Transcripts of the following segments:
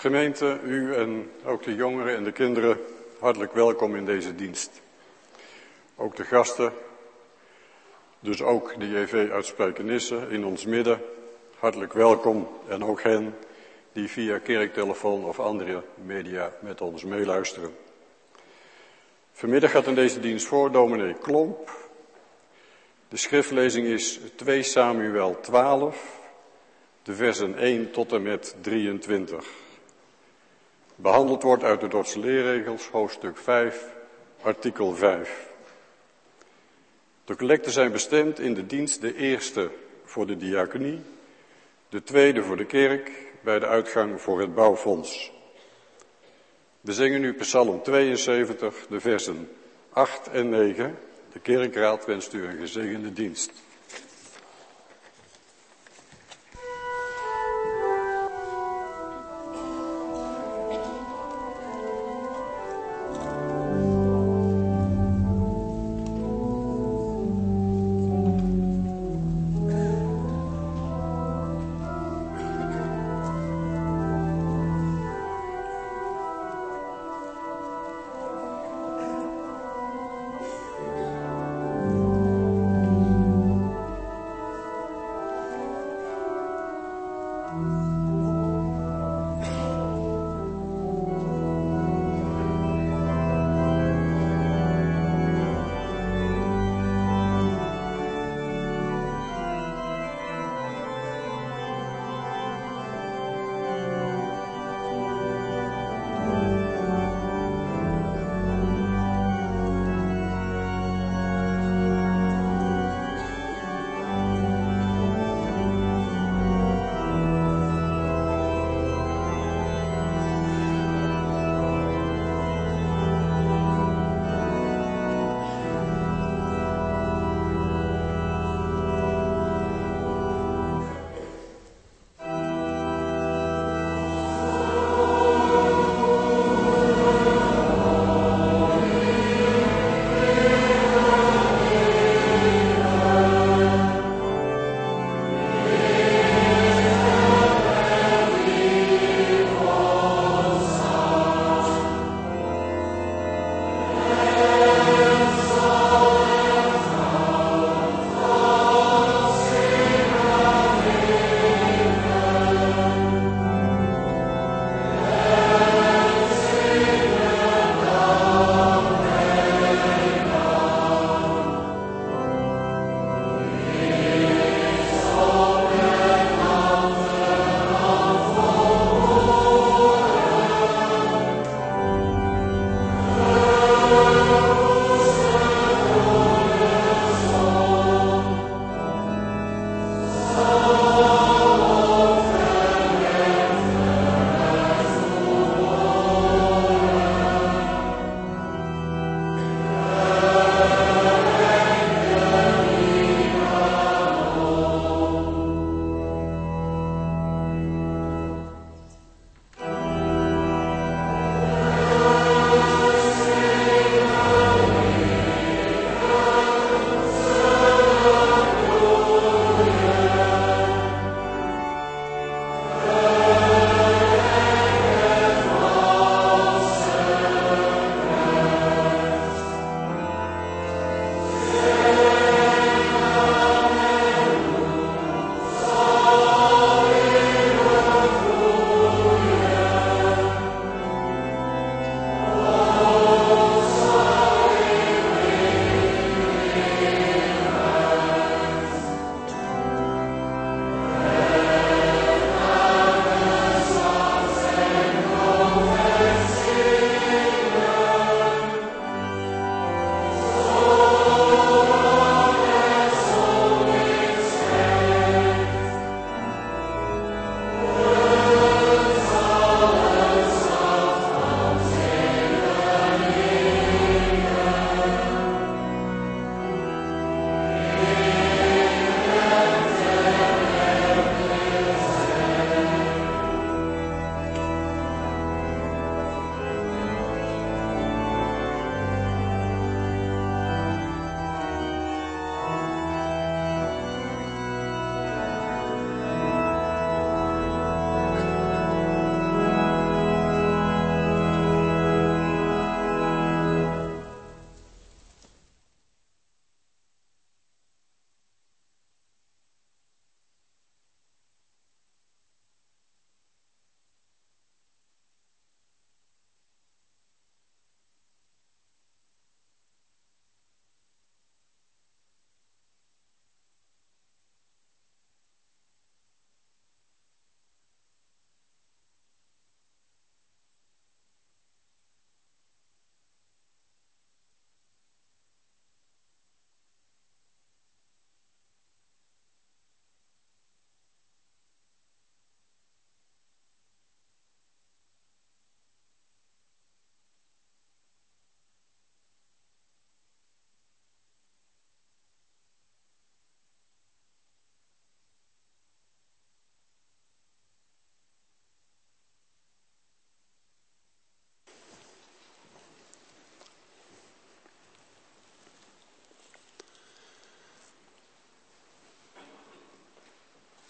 Gemeente, u en ook de jongeren en de kinderen, hartelijk welkom in deze dienst. Ook de gasten, dus ook de JV uit Spijkenisse in ons midden, hartelijk welkom. En ook hen die via kerktelefoon of andere media met ons meeluisteren. Vanmiddag gaat in deze dienst voor dominee Klomp. De schriftlezing is 2 Samuel 12, de versen 1 tot en met 23. Behandeld wordt uit de Dordtse leerregels, hoofdstuk 5, artikel 5. De collecten zijn bestemd in de dienst, de eerste voor de diaconie, de tweede voor de kerk, bij de uitgang voor het bouwfonds. We zingen nu Psalm 72, de versen 8 en 9. De kerkraad wenst u een gezegende dienst.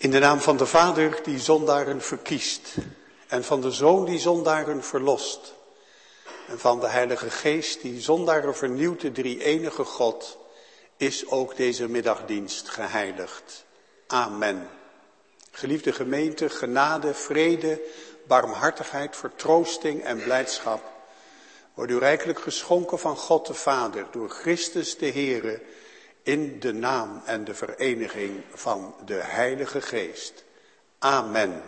In de naam van de Vader die zondaren verkiest en van de Zoon die zondaren verlost en van de Heilige Geest die zondaren vernieuwt, de drie-enige God, is ook deze middagdienst geheiligd. Amen. Geliefde gemeente, genade, vrede, barmhartigheid, vertroosting en blijdschap wordt u rijkelijk geschonken van God de Vader door Christus de Heere in de naam en de vereniging van de Heilige Geest. Amen.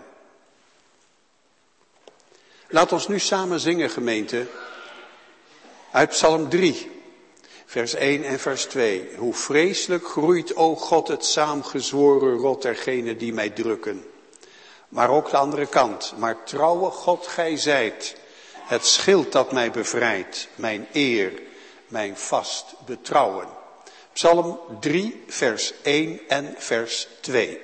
Laat ons nu samen zingen, gemeente, uit Psalm 3, vers 1 en vers 2. Hoe vreselijk groeit, o God, het saamgezworen rot dergenen die mij drukken. Maar ook de andere kant, maar trouwe God gij zijt, het schild dat mij bevrijdt, mijn eer, mijn vast betrouwen. Psalm 3, vers 1 en vers 2.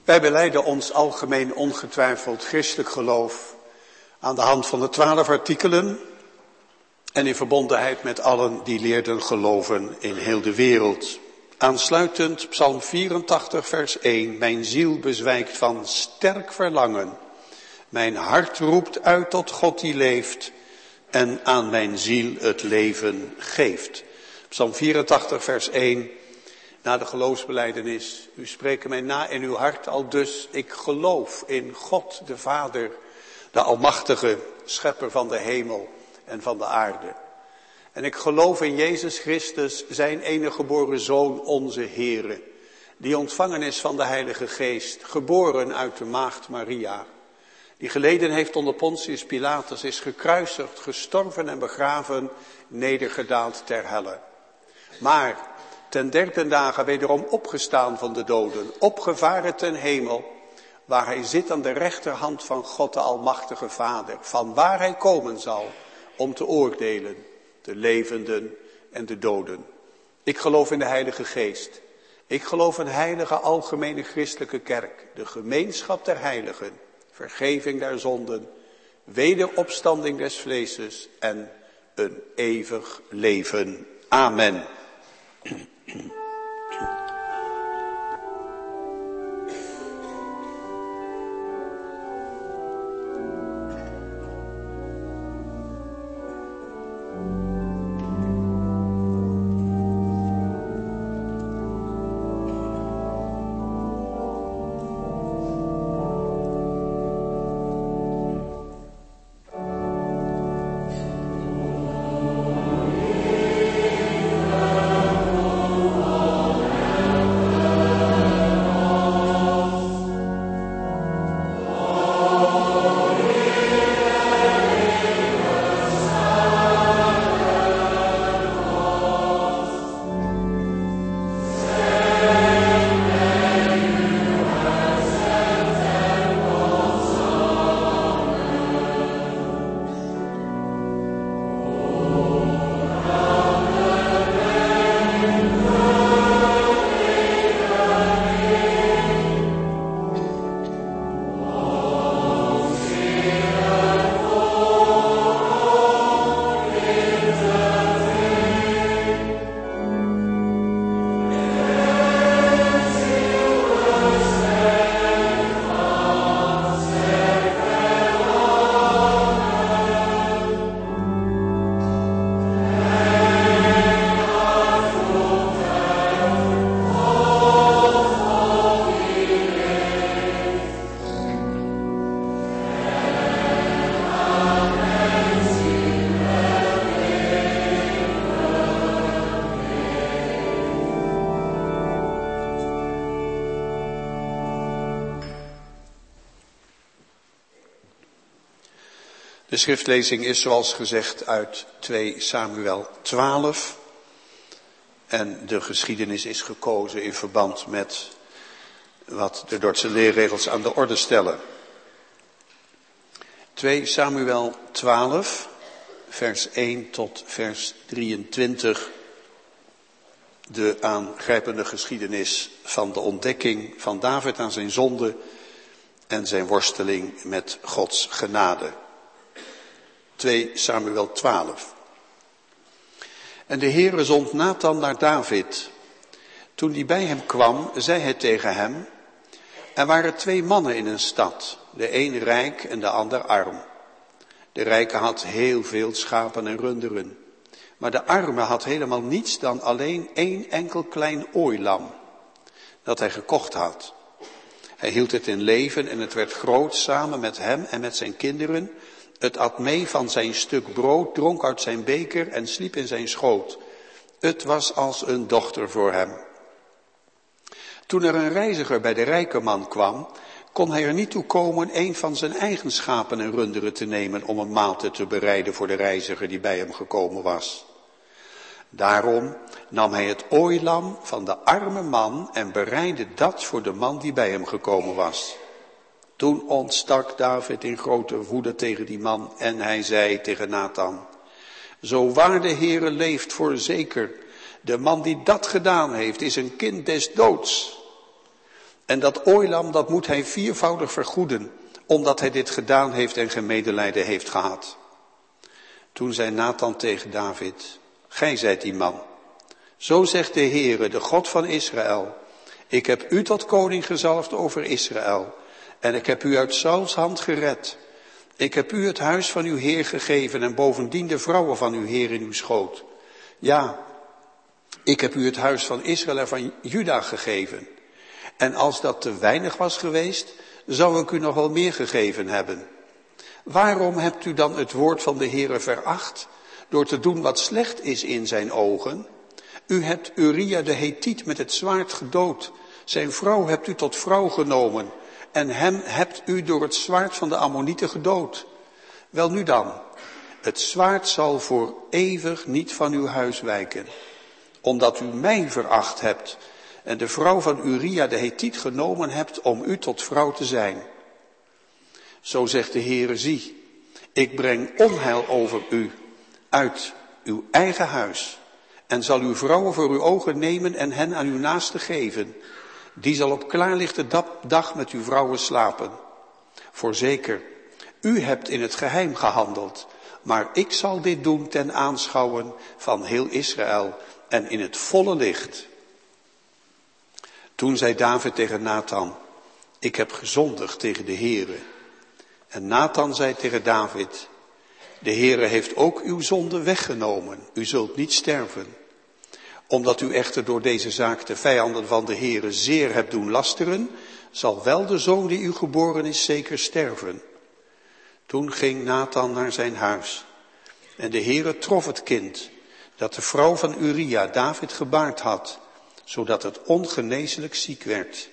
Wij belijden ons algemeen ongetwijfeld christelijk geloof aan de hand van de 12 artikelen en in verbondenheid met allen die leerden geloven in heel de wereld. Aansluitend Psalm 84 vers 1. Mijn ziel bezwijkt van sterk verlangen. Mijn hart roept uit tot God die leeft en aan mijn ziel het leven geeft. Psalm 84 vers 1. Na de geloofsbelijdenis. U spreekt mij na in uw hart al dus. Ik geloof in God de Vader, de almachtige schepper van de hemel en van de aarde. En ik geloof in Jezus Christus, zijn enige geboren Zoon, onze Heere, die ontvangen is van de Heilige Geest, geboren uit de maagd Maria, die geleden heeft onder Pontius Pilatus, is gekruisigd, gestorven en begraven, nedergedaald ter helle. Maar ten 3e dagen wederom opgestaan van de doden, opgevaren ten hemel, waar hij zit aan de rechterhand van God de Almachtige Vader, van waar hij komen zal om te oordelen, de levenden en de doden. Ik geloof in de Heilige Geest. Ik geloof in heilige algemene christelijke kerk, de gemeenschap der heiligen, vergeving der zonden, wederopstanding des vleeses en een eeuwig leven. Amen. De schriftlezing is zoals gezegd uit 2 Samuel 12. En de geschiedenis is gekozen in verband met wat de Dordtse leerregels aan de orde stellen. 2 Samuel 12, vers 1 tot vers 23. De aangrijpende geschiedenis van de ontdekking van David aan zijn zonde en zijn worsteling met Gods genade. 2 Samuel 12. En de Heere zond Nathan naar David. Toen die bij hem kwam, zei hij tegen hem: er waren 2 mannen in een stad, de een rijk en de ander arm. De rijke had heel veel schapen en runderen, maar de arme had helemaal niets dan alleen 1 enkel klein ooilam, dat hij gekocht had. Hij hield het in leven en het werd groot samen met hem en met zijn kinderen. Het at mee van zijn stuk brood, dronk uit zijn beker en sliep in zijn schoot. Het was als een dochter voor hem. Toen er een reiziger bij de rijke man kwam, kon hij er niet toe komen 1 van zijn eigen schapen en runderen te nemen om een maaltijd te bereiden voor de reiziger die bij hem gekomen was. Daarom nam hij het ooilam van de arme man en bereidde dat voor de man die bij hem gekomen was. Toen ontstak David in grote woede tegen die man en hij zei tegen Nathan: zo waar de Heere leeft voorzeker, de man die dat gedaan heeft is een kind des doods. En dat ooilam, dat moet hij viervoudig vergoeden, omdat hij dit gedaan heeft en geen medelijden heeft gehad. Toen zei Nathan tegen David, gij zijt die man. Zo zegt de Heere, de God van Israël. Ik heb u tot koning gezalfd over Israël. En ik heb u uit Sauls hand gered. Ik heb u het huis van uw Heer gegeven en bovendien de vrouwen van uw Heer in uw schoot. Ja, ik heb u het huis van Israël en van Juda gegeven. En als dat te weinig was geweest, zou ik u nog wel meer gegeven hebben. Waarom hebt u dan het woord van de Heere veracht, door te doen wat slecht is in zijn ogen? U hebt Uria de Hethiet met het zwaard gedood. Zijn vrouw hebt u tot vrouw genomen. En hem hebt u door het zwaard van de Ammonieten gedood. Wel nu dan, het zwaard zal voor eeuwig niet van uw huis wijken. Omdat u mij veracht hebt en de vrouw van Uria de Hethiet genomen hebt om u tot vrouw te zijn. Zo zegt de Heere, zie, ik breng onheil over u uit uw eigen huis. En zal uw vrouwen voor uw ogen nemen en hen aan uw naaste geven. Die zal op klaarlichte dag met uw vrouwen slapen. Voorzeker, u hebt in het geheim gehandeld. Maar ik zal dit doen ten aanschouwen van heel Israël en in het volle licht. Toen zei David tegen Nathan, ik heb gezondigd tegen de Heere. En Nathan zei tegen David, de Heere heeft ook uw zonde weggenomen. U zult niet sterven. Omdat u echter door deze zaak de vijanden van de Heere zeer hebt doen lasteren, zal wel de zoon die u geboren is zeker sterven. Toen ging Nathan naar zijn huis. En de Heere trof het kind, dat de vrouw van Uria David gebaard had, zodat het ongeneeslijk ziek werd.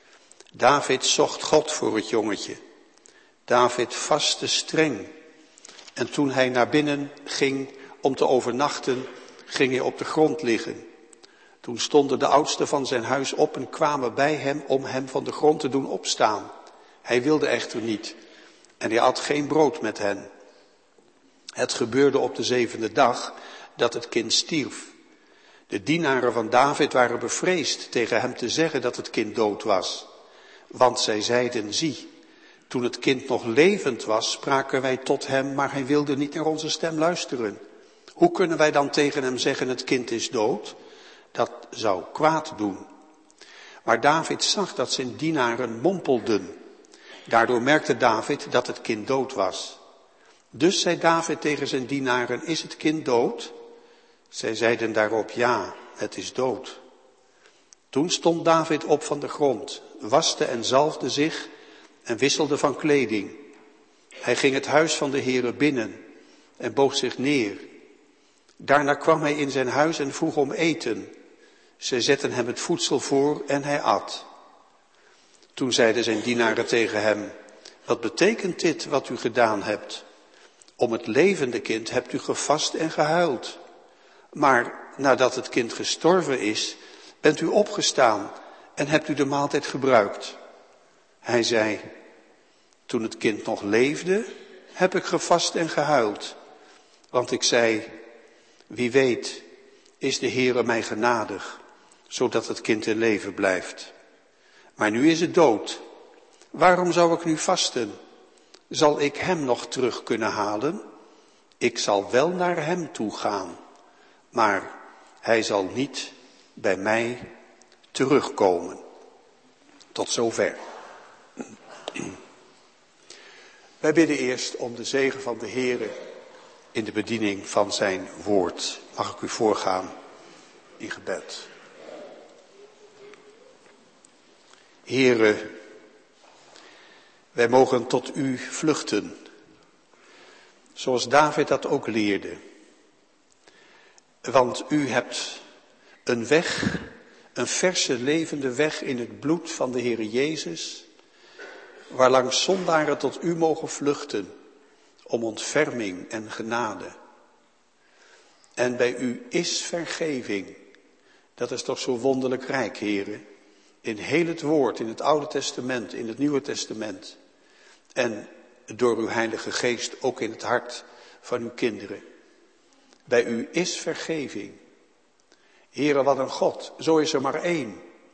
David zocht God voor het jongetje. David vastte streng. En toen hij naar binnen ging om te overnachten, ging hij op de grond liggen. Toen stonden de oudsten van zijn huis op en kwamen bij hem om hem van de grond te doen opstaan. Hij wilde echter niet en hij at geen brood met hen. Het gebeurde op de 7e dag dat het kind stierf. De dienaren van David waren bevreesd tegen hem te zeggen dat het kind dood was. Want zij zeiden, zie, toen het kind nog levend was, spraken wij tot hem, maar hij wilde niet naar onze stem luisteren. Hoe kunnen wij dan tegen hem zeggen, het kind is dood? Dat zou kwaad doen. Maar David zag dat zijn dienaren mompelden. Daardoor merkte David dat het kind dood was. Dus zei David tegen zijn dienaren, is het kind dood? Zij zeiden daarop, ja, het is dood. Toen stond David op van de grond, waste en zalfde zich en wisselde van kleding. Hij ging het huis van de Heere binnen en boog zich neer. Daarna kwam hij in zijn huis en vroeg om eten. Zij zetten hem het voedsel voor en hij at. Toen zeiden zijn dienaren tegen hem, wat betekent dit wat u gedaan hebt? Om het levende kind hebt u gevast en gehuild. Maar nadat het kind gestorven is, bent u opgestaan en hebt u de maaltijd gebruikt. Hij zei, toen het kind nog leefde, heb ik gevast en gehuild. Want ik zei, wie weet, is de Heere mij genadig, zodat het kind in leven blijft. Maar nu is het dood. Waarom zou ik nu vasten? Zal ik hem nog terug kunnen halen? Ik zal wel naar hem toe gaan, maar hij zal niet bij mij terugkomen. Tot zover. Wij bidden eerst om de zegen van de Heere in de bediening van zijn woord. Mag ik u voorgaan in gebed. Heere, wij mogen tot u vluchten, zoals David dat ook leerde. Want u hebt een weg, een verse levende weg in het bloed van de Heere Jezus, waarlangs zondaren tot u mogen vluchten om ontferming en genade. En bij u is vergeving. Dat is toch zo wonderlijk rijk, Heere. In heel het woord, in het Oude Testament, in het Nieuwe Testament. En door uw Heilige Geest ook in het hart van uw kinderen. Bij u is vergeving. Heere, wat een God, zo is er maar één.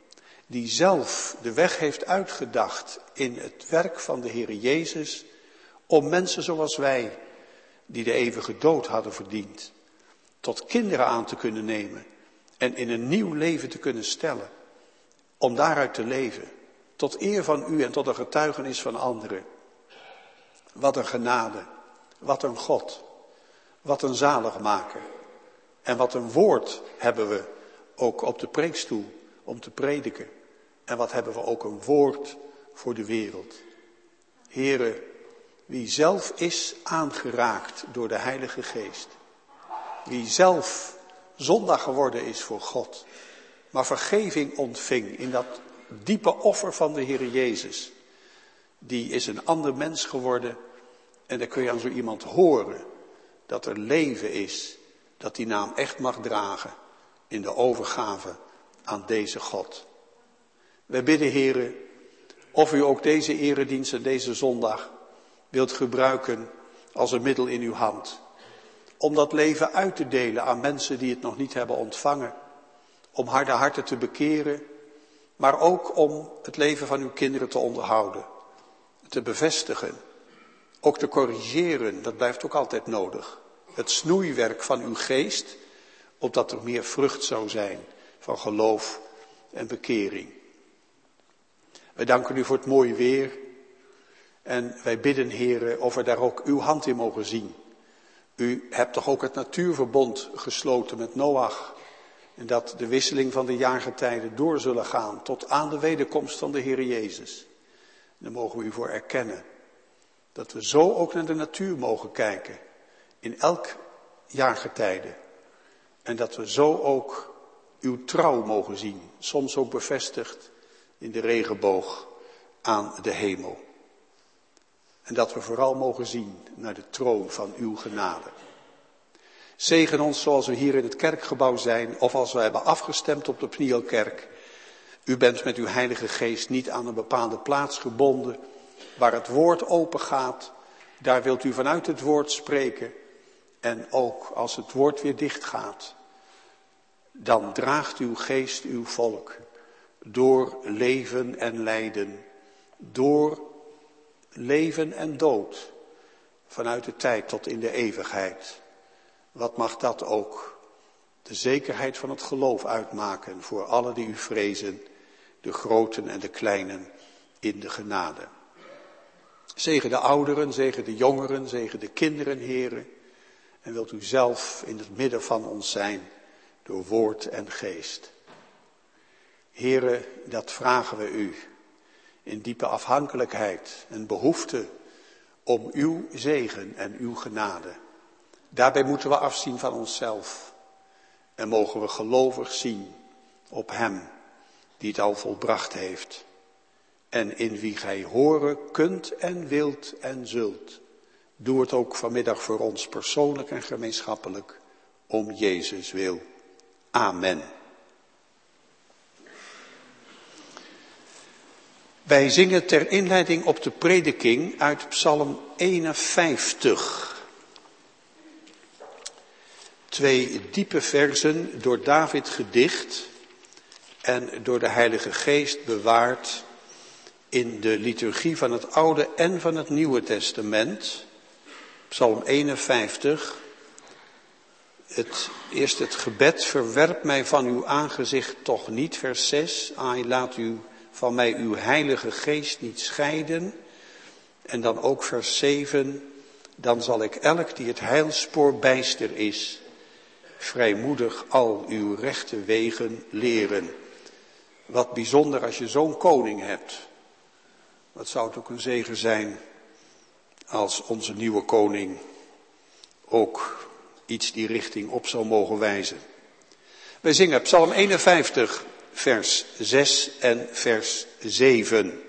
die zelf de weg heeft uitgedacht in het werk van de Heere Jezus, om mensen zoals wij, die de eeuwige dood hadden verdiend, tot kinderen aan te kunnen nemen en in een nieuw leven te kunnen stellen, om daaruit te leven, tot eer van u en tot een getuigenis van anderen. Wat een genade, wat een God, wat een zaligmaker en wat een woord hebben we ook op de preekstoel om te prediken. En wat hebben we ook een woord voor de wereld. Heere, wie zelf is aangeraakt door de Heilige Geest, wie zelf zondag geworden is voor God, maar vergeving ontving in dat diepe offer van de Heere Jezus, die is een ander mens geworden. En dan kun je aan zo iemand horen dat er leven is, dat die naam echt mag dragen in de overgave aan deze God. Wij bidden, Heere, of u ook deze eredienst en deze zondag wilt gebruiken als een middel in uw hand. Om dat leven uit te delen aan mensen die het nog niet hebben ontvangen. Om harde harten te bekeren, maar ook om het leven van uw kinderen te onderhouden. Te bevestigen, ook te corrigeren, dat blijft ook altijd nodig. Het snoeiwerk van uw geest, opdat er meer vrucht zou zijn van geloof en bekering. Wij danken u voor het mooie weer. En wij bidden, Heere, of we daar ook uw hand in mogen zien. U hebt toch ook het natuurverbond gesloten met Noach. En dat de wisseling van de jaargetijden door zullen gaan tot aan de wederkomst van de Heere Jezus. En daar mogen we u voor erkennen. Dat we zo ook naar de natuur mogen kijken. In elk jaargetijde. En dat we zo ook uw trouw mogen zien. Soms ook bevestigd in de regenboog aan de hemel. En dat we vooral mogen zien naar de troon van uw genade. Zegen ons zoals we hier in het kerkgebouw zijn, of als we hebben afgestemd op de Pnielkerk. U bent met uw Heilige Geest niet aan een bepaalde plaats gebonden. Waar het woord open gaat, daar wilt u vanuit het woord spreken. En ook als het woord weer dicht gaat, dan draagt uw geest uw volk door leven en lijden, door leven en dood, vanuit de tijd tot in de eeuwigheid. Wat mag dat ook de zekerheid van het geloof uitmaken voor allen die u vrezen, de groten en de kleinen in de genade. Zegen de ouderen, zegen de jongeren, zegen de kinderen, Heere. En wilt u zelf in het midden van ons zijn, door woord en geest. Heere, dat vragen we u in diepe afhankelijkheid en behoefte om uw zegen en uw genade. Daarbij moeten we afzien van onszelf en mogen we gelovig zien op hem die het al volbracht heeft. En in wie gij horen kunt en wilt en zult. Doe het ook vanmiddag voor ons persoonlijk en gemeenschappelijk, om Jezus wil. Amen. Wij zingen ter inleiding op de prediking uit Psalm 51. 2 diepe versen door David gedicht en door de Heilige Geest bewaard in de liturgie van het Oude en van het Nieuwe Testament. Psalm 51. Eerst het gebed, verwerp mij van uw aangezicht toch niet, vers 6. Ai, laat u van mij uw Heilige Geest niet scheiden. En dan ook vers 7. Dan zal ik elk die het heilspoor bijster is, vrijmoedig al uw rechte wegen leren. Wat bijzonder als je zo'n koning hebt. Wat zou het ook een zegen zijn als onze nieuwe koning ook iets die richting op zou mogen wijzen. Wij zingen Psalm 51, vers 6 en vers 7.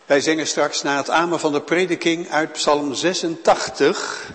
Wij zingen straks na het amen van de prediking uit Psalm 86.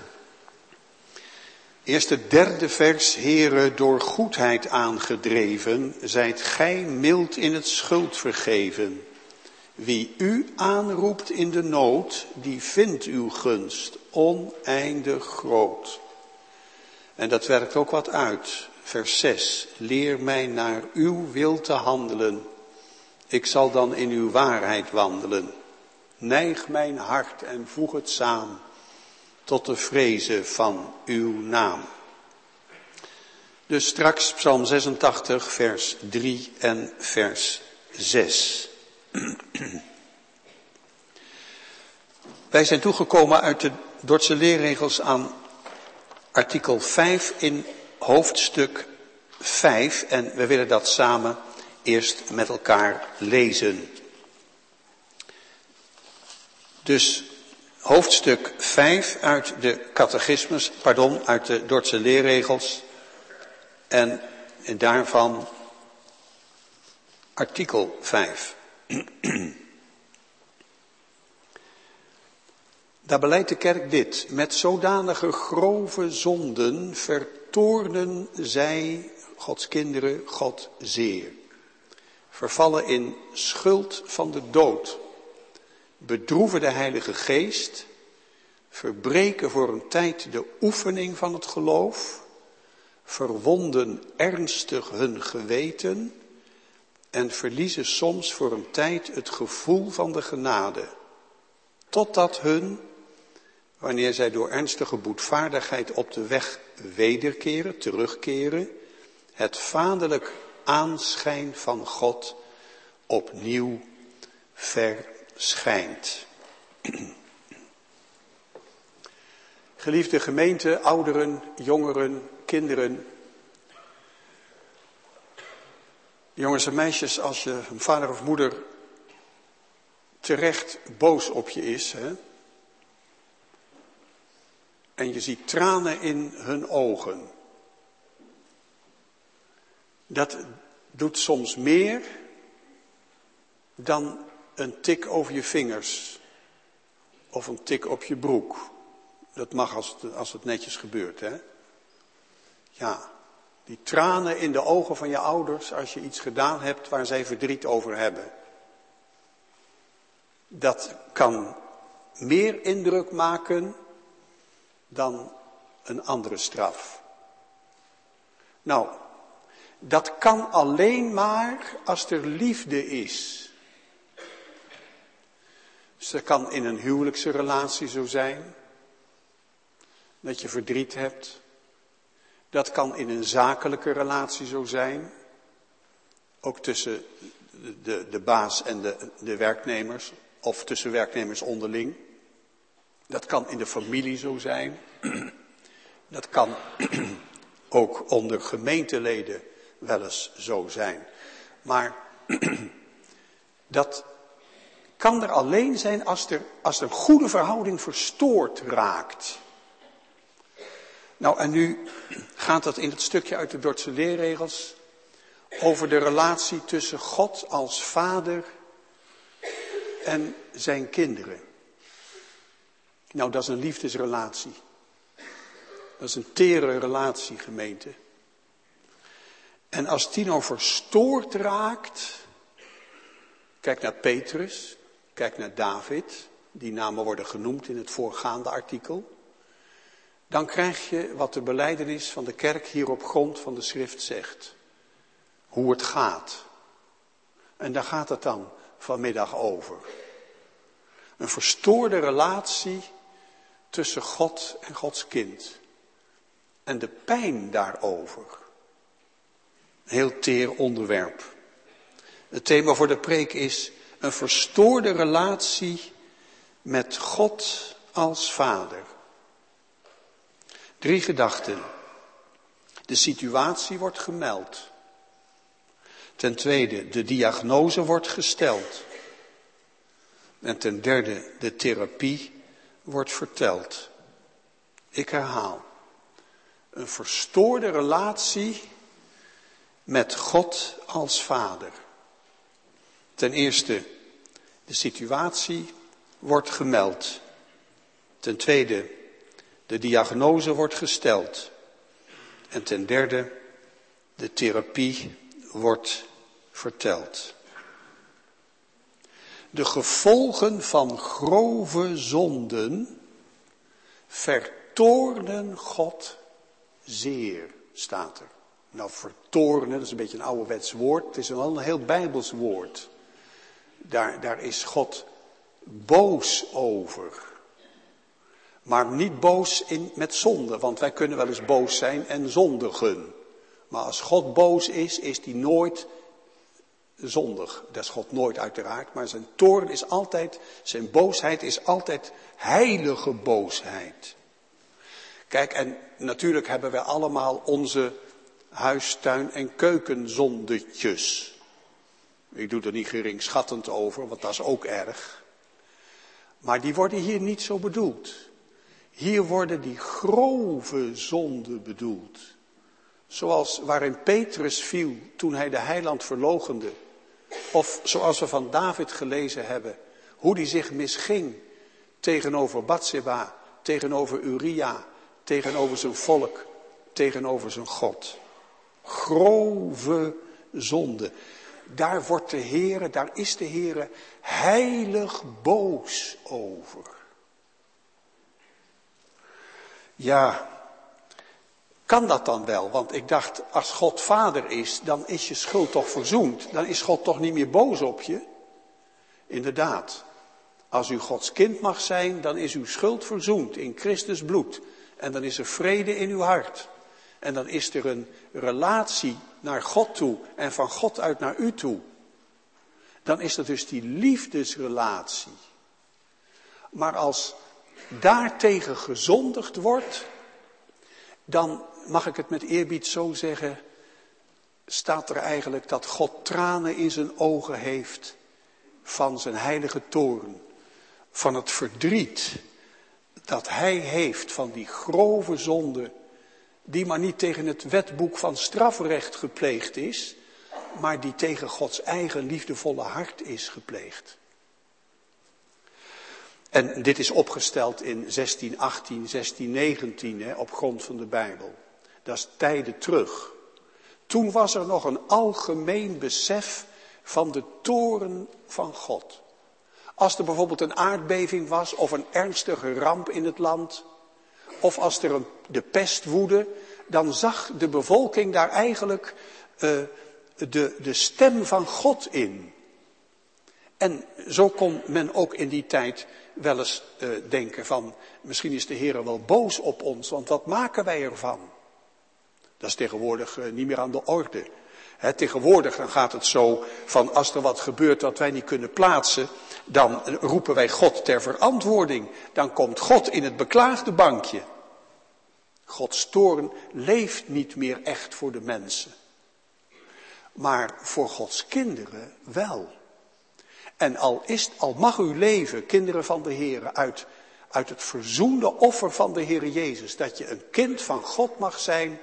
Eerst het derde vers. Heere, door goedheid aangedreven, zijt gij mild in het schuld vergeven. Wie u aanroept in de nood, die vindt uw gunst oneindig groot. En dat werkt ook wat uit. Vers 6. Leer mij naar uw wil te handelen. Ik zal dan in uw waarheid wandelen. Neig mijn hart en voeg het saam tot de vrezen van uw naam. Dus straks Psalm 86, vers 3 en vers 6. Wij zijn toegekomen uit de Dordtse leerregels aan artikel 5 in hoofdstuk 5. En we willen dat samen eerst met elkaar lezen. Dus hoofdstuk 5 uit de catechismus, uit de Dordtse leerregels. En daarvan artikel 5. Daar beleidt de kerk dit. Met zodanige grove zonden vertoornen zij, Gods kinderen, God zeer. Vervallen in schuld van de dood. Bedroeven de Heilige Geest. Verbreken voor een tijd de oefening van het geloof. Verwonden ernstig hun geweten. En verliezen soms voor een tijd het gevoel van de genade. Totdat hun, wanneer zij door ernstige boetvaardigheid op de weg wederkeren, terugkeren, het vaderlijk aanschijn van God opnieuw verschijnt. Geliefde gemeente, ouderen, jongeren, kinderen. Jongens en meisjes, als je een vader of moeder terecht boos op je is, hè, en je ziet tranen in hun ogen, dat doet soms meer dan een tik over je vingers of een tik op je broek. Dat mag als het netjes gebeurt, hè. Ja, die tranen in de ogen van je ouders als je iets gedaan hebt waar zij verdriet over hebben. Dat kan meer indruk maken dan een andere straf. Nou, dat kan alleen maar als er liefde is. Dus dat kan in een huwelijkse relatie zo zijn, dat je verdriet hebt. Dat kan in een zakelijke relatie zo zijn, ook tussen de baas en de werknemers, of tussen werknemers onderling. Dat kan in de familie zo zijn. Dat kan ook onder gemeenteleden wel eens zo zijn. Maar dat kan er alleen zijn als er een goede verhouding verstoord raakt. Nou, en nu gaat het in het stukje uit de Dordtse leerregels over de relatie tussen God als vader en zijn kinderen. Nou, dat is een liefdesrelatie. Dat is een tere relatie, gemeente. En als die nou verstoord raakt, kijk naar Petrus, kijk naar David, die namen worden genoemd in het voorgaande artikel. Dan krijg je wat de belijdenis van de kerk hier op grond van de schrift zegt. Hoe het gaat. En daar gaat het dan vanmiddag over. Een verstoorde relatie tussen God en Gods kind. En de pijn daarover. Een heel teer onderwerp. Het thema voor de preek is een verstoorde relatie met God als vader. 3 gedachten. De situatie wordt gemeld. Ten tweede, de diagnose wordt gesteld. En ten derde, de therapie wordt verteld. Ik herhaal. Een verstoorde relatie met God als vader. Ten eerste, De situatie wordt gemeld. Ten tweede, de diagnose wordt gesteld. En ten derde, de therapie wordt verteld. De gevolgen van grove zonden vertoornen God zeer, staat er. Nou, vertoornen, dat is een beetje een ouderwets woord. Het is wel een heel Bijbels woord. Daar is God boos over. Maar niet boos met zonde, want wij kunnen wel eens boos zijn en zondigen. Maar als God boos is hij nooit zondig. Dat is God nooit uiteraard, maar zijn toorn is altijd, zijn boosheid is altijd heilige boosheid. Kijk, en natuurlijk hebben wij allemaal onze huis, tuin en keukenzondetjes. Ik doe er niet geringschattend over, want dat is ook erg. Maar die worden hier niet zo bedoeld. Hier worden die grove zonden bedoeld. Zoals waarin Petrus viel toen hij de heiland verloochende. Of zoals we van David gelezen hebben, hoe die zich misging tegenover Batseba, tegenover Uria, tegenover zijn volk, tegenover zijn God. Grove zonde. Daar is de Heere heilig boos over. Ja, kan dat dan wel? Want ik dacht, als God vader is, dan is je schuld toch verzoend. Dan is God toch niet meer boos op je? Inderdaad. Als u Gods kind mag zijn, dan is uw schuld verzoend in Christus bloed. En dan is er vrede in uw hart. En dan is er een relatie naar God toe en van God uit naar u toe. Dan is er dus die liefdesrelatie. Maar als daartegen gezondigd wordt, dan mag ik het met eerbied zo zeggen, staat er eigenlijk dat God tranen in zijn ogen heeft van zijn heilige toorn. Van het verdriet dat hij heeft van die grove zonde, die maar niet tegen het wetboek van strafrecht gepleegd is, maar die tegen Gods eigen liefdevolle hart is gepleegd. En dit is opgesteld in 1618, 1619, op grond van de Bijbel. Dat is tijden terug. Toen was er nog een algemeen besef van de toorn van God. Als er bijvoorbeeld een aardbeving was of een ernstige ramp in het land, of als er de pest woedde, dan zag de bevolking daar eigenlijk de stem van God in. En zo kon men ook in die tijd wel eens denken van, misschien is de Heer wel boos op ons, want wat maken wij ervan? Dat is tegenwoordig niet meer aan de orde. Tegenwoordig dan gaat het zo van, als er wat gebeurt wat wij niet kunnen plaatsen, dan roepen wij God ter verantwoording. Dan komt God in het beklaagde bankje. Gods toorn leeft niet meer echt voor de mensen. Maar voor Gods kinderen wel. En al mag u leven, kinderen van de Heer, uit het verzoende offer van de Heer Jezus, dat je een kind van God mag zijn,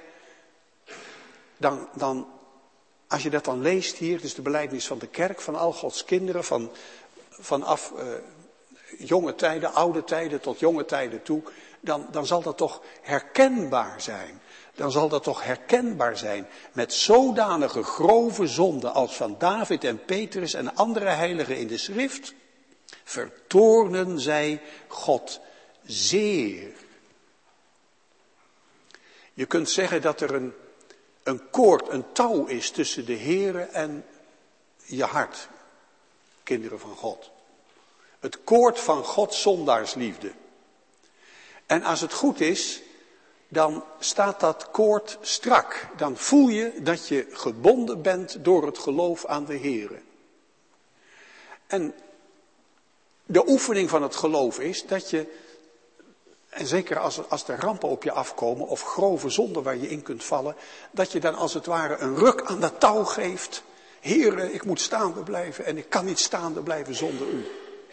dan als je dat dan leest hier, dus de belijdenis van de kerk, van al Gods kinderen, vanaf jonge tijden, oude tijden tot jonge tijden toe, dan zal dat toch herkenbaar zijn. Dan zal dat toch herkenbaar zijn met zodanige grove zonden als van David en Petrus en andere heiligen in de schrift. Vertoornen zij God zeer. Je kunt zeggen dat er een koord, een touw is tussen de Heere en je hart, kinderen van God. Het koord van Gods zondaarsliefde. En als het goed is, dan staat dat koord strak. Dan voel je dat je gebonden bent door het geloof aan de Heere. En de oefening van het geloof is dat je, en zeker als er rampen op je afkomen of grove zonden waar je in kunt vallen, dat je dan als het ware een ruk aan dat touw geeft. Heere, ik moet staande blijven en ik kan niet staande blijven zonder u.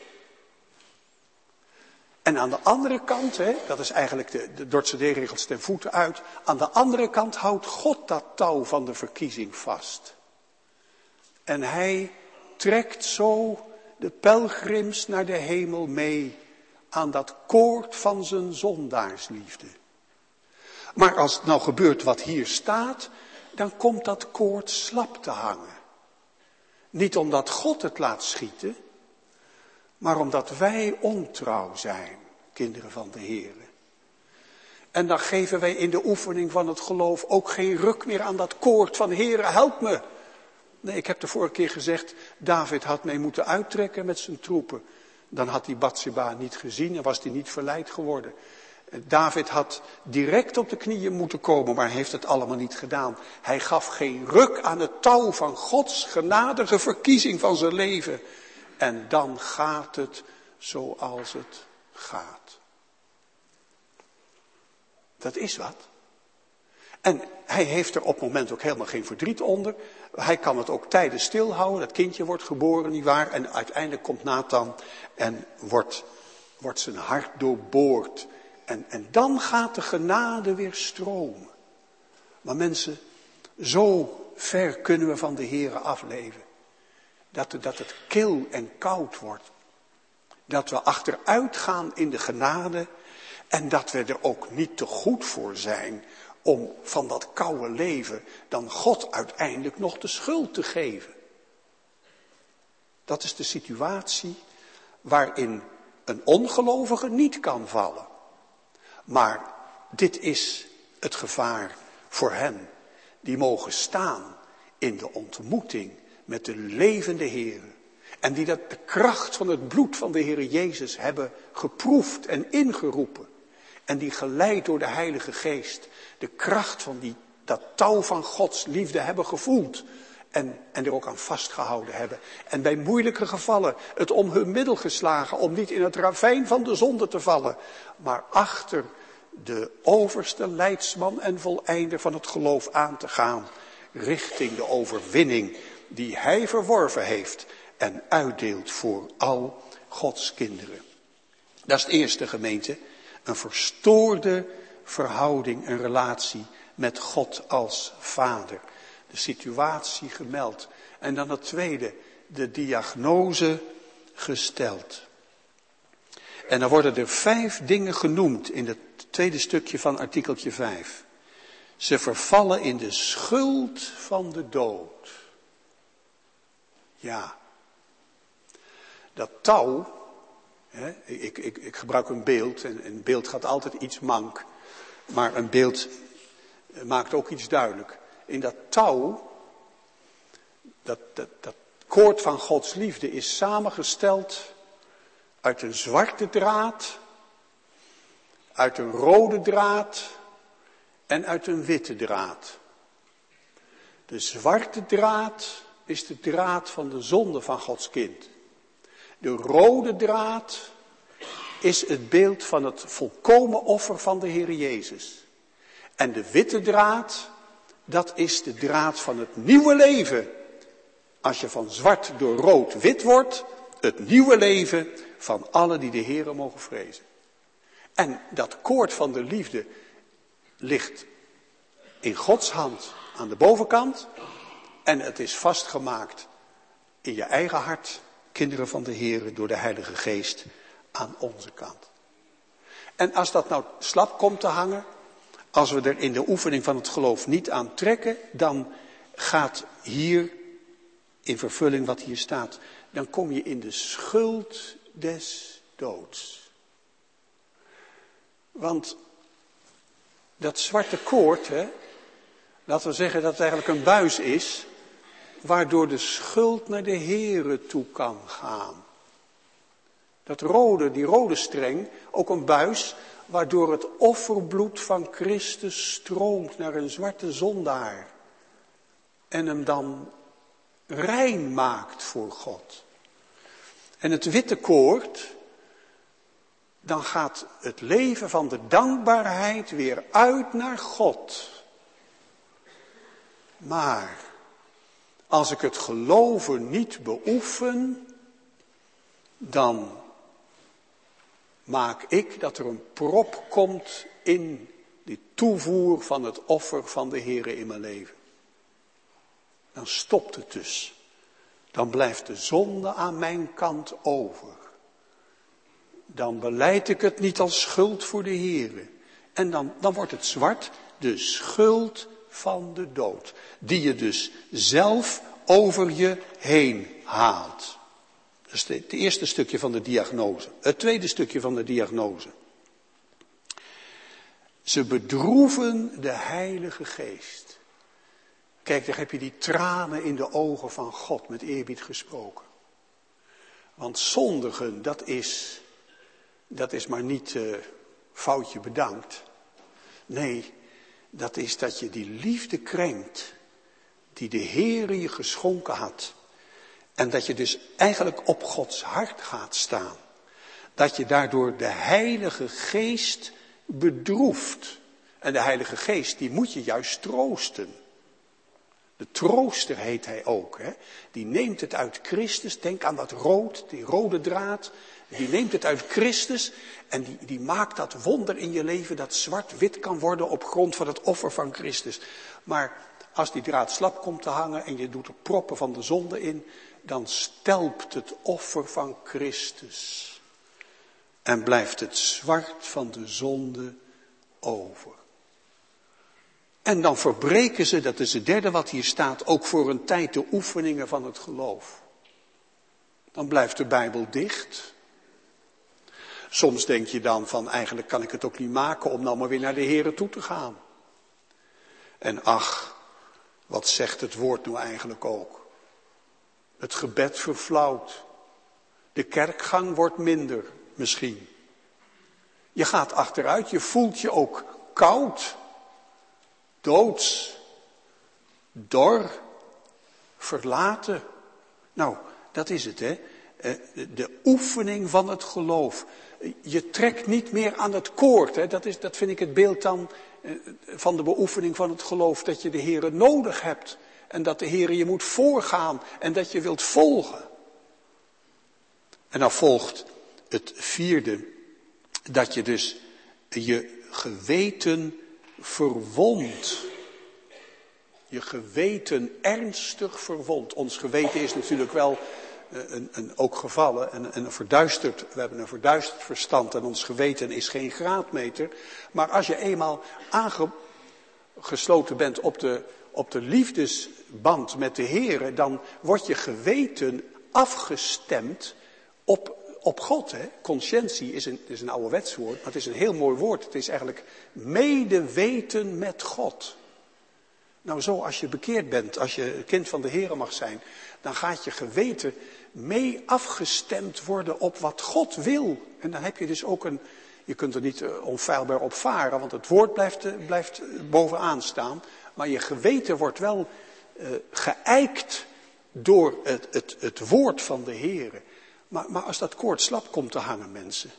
En aan de andere kant, dat is eigenlijk de Dordtse D-regels ten voeten uit. Aan de andere kant houdt God dat touw van de verkiezing vast. En hij trekt zo de pelgrims naar de hemel mee aan dat koord van zijn zondaarsliefde. Maar als het nou gebeurt wat hier staat, dan komt dat koord slap te hangen. Niet omdat God het laat schieten, maar omdat wij ontrouw zijn, kinderen van de Heere. En dan geven wij in de oefening van het geloof ook geen ruk meer aan dat koord van Heere, help me. Nee, ik heb de vorige keer gezegd, David had mee moeten uittrekken met zijn troepen. Dan had hij Batseba niet gezien en was hij niet verleid geworden. David had direct op de knieën moeten komen, maar heeft het allemaal niet gedaan. Hij gaf geen ruk aan het touw van Gods genadige verkiezing van zijn leven. En dan gaat het zoals het gaat. Dat is wat. En hij heeft er op het moment ook helemaal geen verdriet onder. Hij kan het ook tijden stilhouden. Dat kindje wordt geboren, nietwaar. En uiteindelijk komt Nathan en wordt zijn hart doorboord. En dan gaat de genade weer stromen. Maar mensen, zo ver kunnen we van de Heere afleven. Dat het kil en koud wordt. Dat we achteruit gaan in de genade. En dat we er ook niet te goed voor zijn om van dat koude leven dan God uiteindelijk nog de schuld te geven. Dat is de situatie waarin een ongelovige niet kan vallen. Maar dit is het gevaar voor hen die mogen staan in de ontmoeting met de levende Heer. En die dat de kracht van het bloed van de Heer Jezus hebben geproefd en ingeroepen. En die geleid door de Heilige Geest de kracht van dat touw van Gods liefde hebben gevoeld. En er ook aan vastgehouden hebben. En bij moeilijke gevallen het om hun middel geslagen. Om niet in het ravijn van de zonde te vallen. Maar achter de overste leidsman en voleinder van het geloof aan te gaan. Richting de overwinning die hij verworven heeft. En uitdeelt voor al Gods kinderen. Dat is het eerste, gemeente. Een verstoorde verhouding, een relatie met God als Vader. De situatie gemeld. En dan het tweede, de diagnose gesteld. En dan worden er 5 dingen genoemd in het tweede stukje van artikeltje 5. Ze vervallen in de schuld van de dood. Ja. Dat touw, hè, ik gebruik een beeld en een beeld gaat altijd iets mank. Maar een beeld maakt ook iets duidelijk. In dat touw, dat koord van Gods liefde is samengesteld uit een zwarte draad, uit een rode draad en uit een witte draad. De zwarte draad is de draad van de zonde van Gods kind. De rode draad is het beeld van het volkomen offer van de Heer Jezus. En de witte draad, dat is de draad van het nieuwe leven. Als je van zwart door rood wit wordt, het nieuwe leven van allen die de Heere mogen vrezen. En dat koord van de liefde ligt in Gods hand aan de bovenkant. En het is vastgemaakt in je eigen hart, kinderen van de Heere, door de Heilige Geest aan onze kant. En als dat nou slap komt te hangen, als we er in de oefening van het geloof niet aan trekken, dan gaat hier in vervulling wat hier staat, dan kom je in de schuld des doods. Want dat zwarte koord, laten we zeggen dat het eigenlijk een buis is, waardoor de schuld naar de Heere toe kan gaan. Die rode streng, ook een buis, waardoor het offerbloed van Christus stroomt naar een zwarte zondaar. En hem dan rein maakt voor God. En het witte koord, dan gaat het leven van de dankbaarheid weer uit naar God. Maar als ik het geloven niet beoefen, dan maak ik dat er een prop komt in die toevoer van het offer van de Heere in mijn leven. Dan stopt het dus dan blijft de zonde aan mijn kant over. Dan belijd ik het niet als schuld voor de Heere. En dan wordt het zwart, de schuld van de dood. Die je dus zelf over je heen haalt. Dat is het eerste stukje van de diagnose. Het tweede stukje van de diagnose. Ze bedroeven de Heilige Geest. Kijk, daar heb je die tranen in de ogen van God, met eerbied gesproken. Want zondigen, dat is maar niet foutje bedankt. Nee, dat is dat je die liefde krenkt, die de Heere je geschonken had. En dat je dus eigenlijk op Gods hart gaat staan. Dat je daardoor de Heilige Geest bedroeft. En de Heilige Geest, die moet je juist troosten. De trooster heet hij ook. Hè? Die neemt het uit Christus. Denk aan dat rood, die rode draad. Die neemt het uit Christus. En die maakt dat wonder in je leven dat zwart-wit kan worden op grond van het offer van Christus. Maar als die draad slap komt te hangen en je doet er proppen van de zonde in, dan stelpt het offer van Christus. En blijft het zwart van de zonde over. En dan verbreken ze, dat is het derde wat hier staat, ook voor een tijd de oefeningen van het geloof. Dan blijft de Bijbel dicht. Soms denk je dan van, eigenlijk kan ik het ook niet maken om nou maar weer naar de Heere toe te gaan. En ach, wat zegt het woord nou eigenlijk ook? Het gebed verflauwt. De kerkgang wordt minder, misschien. Je gaat achteruit, je voelt je ook koud, doods, dor, verlaten. Nou, dat is het, hè. De oefening van het geloof. Je trekt niet meer aan het koord, hè. Dat vind ik het beeld dan van de beoefening van het geloof. Dat je de Heere nodig hebt. En dat de Heere je moet voorgaan. En dat je wilt volgen. En dan volgt het vierde. Dat je dus je geweten verwondt. Je geweten ernstig verwondt. Ons geweten is natuurlijk wel ook gevallen en verduisterd. We hebben een verduisterd verstand en ons geweten is geen graadmeter. Maar als je eenmaal aangesloten bent op de liefdesband met de Heere, dan wordt je geweten afgestemd op God. Hè? Conscientie is een ouderwets woord, maar het is een heel mooi woord. Het is eigenlijk medeweten met God. Nou zo, als je bekeerd bent, als je kind van de Heere mag zijn, dan gaat je geweten mee afgestemd worden op wat God wil. En dan heb je dus ook je kunt er niet onfeilbaar op varen, want het woord blijft bovenaan staan. Maar je geweten wordt wel geijkt door het woord van de Heere. Maar als dat koord slap komt te hangen, mensen,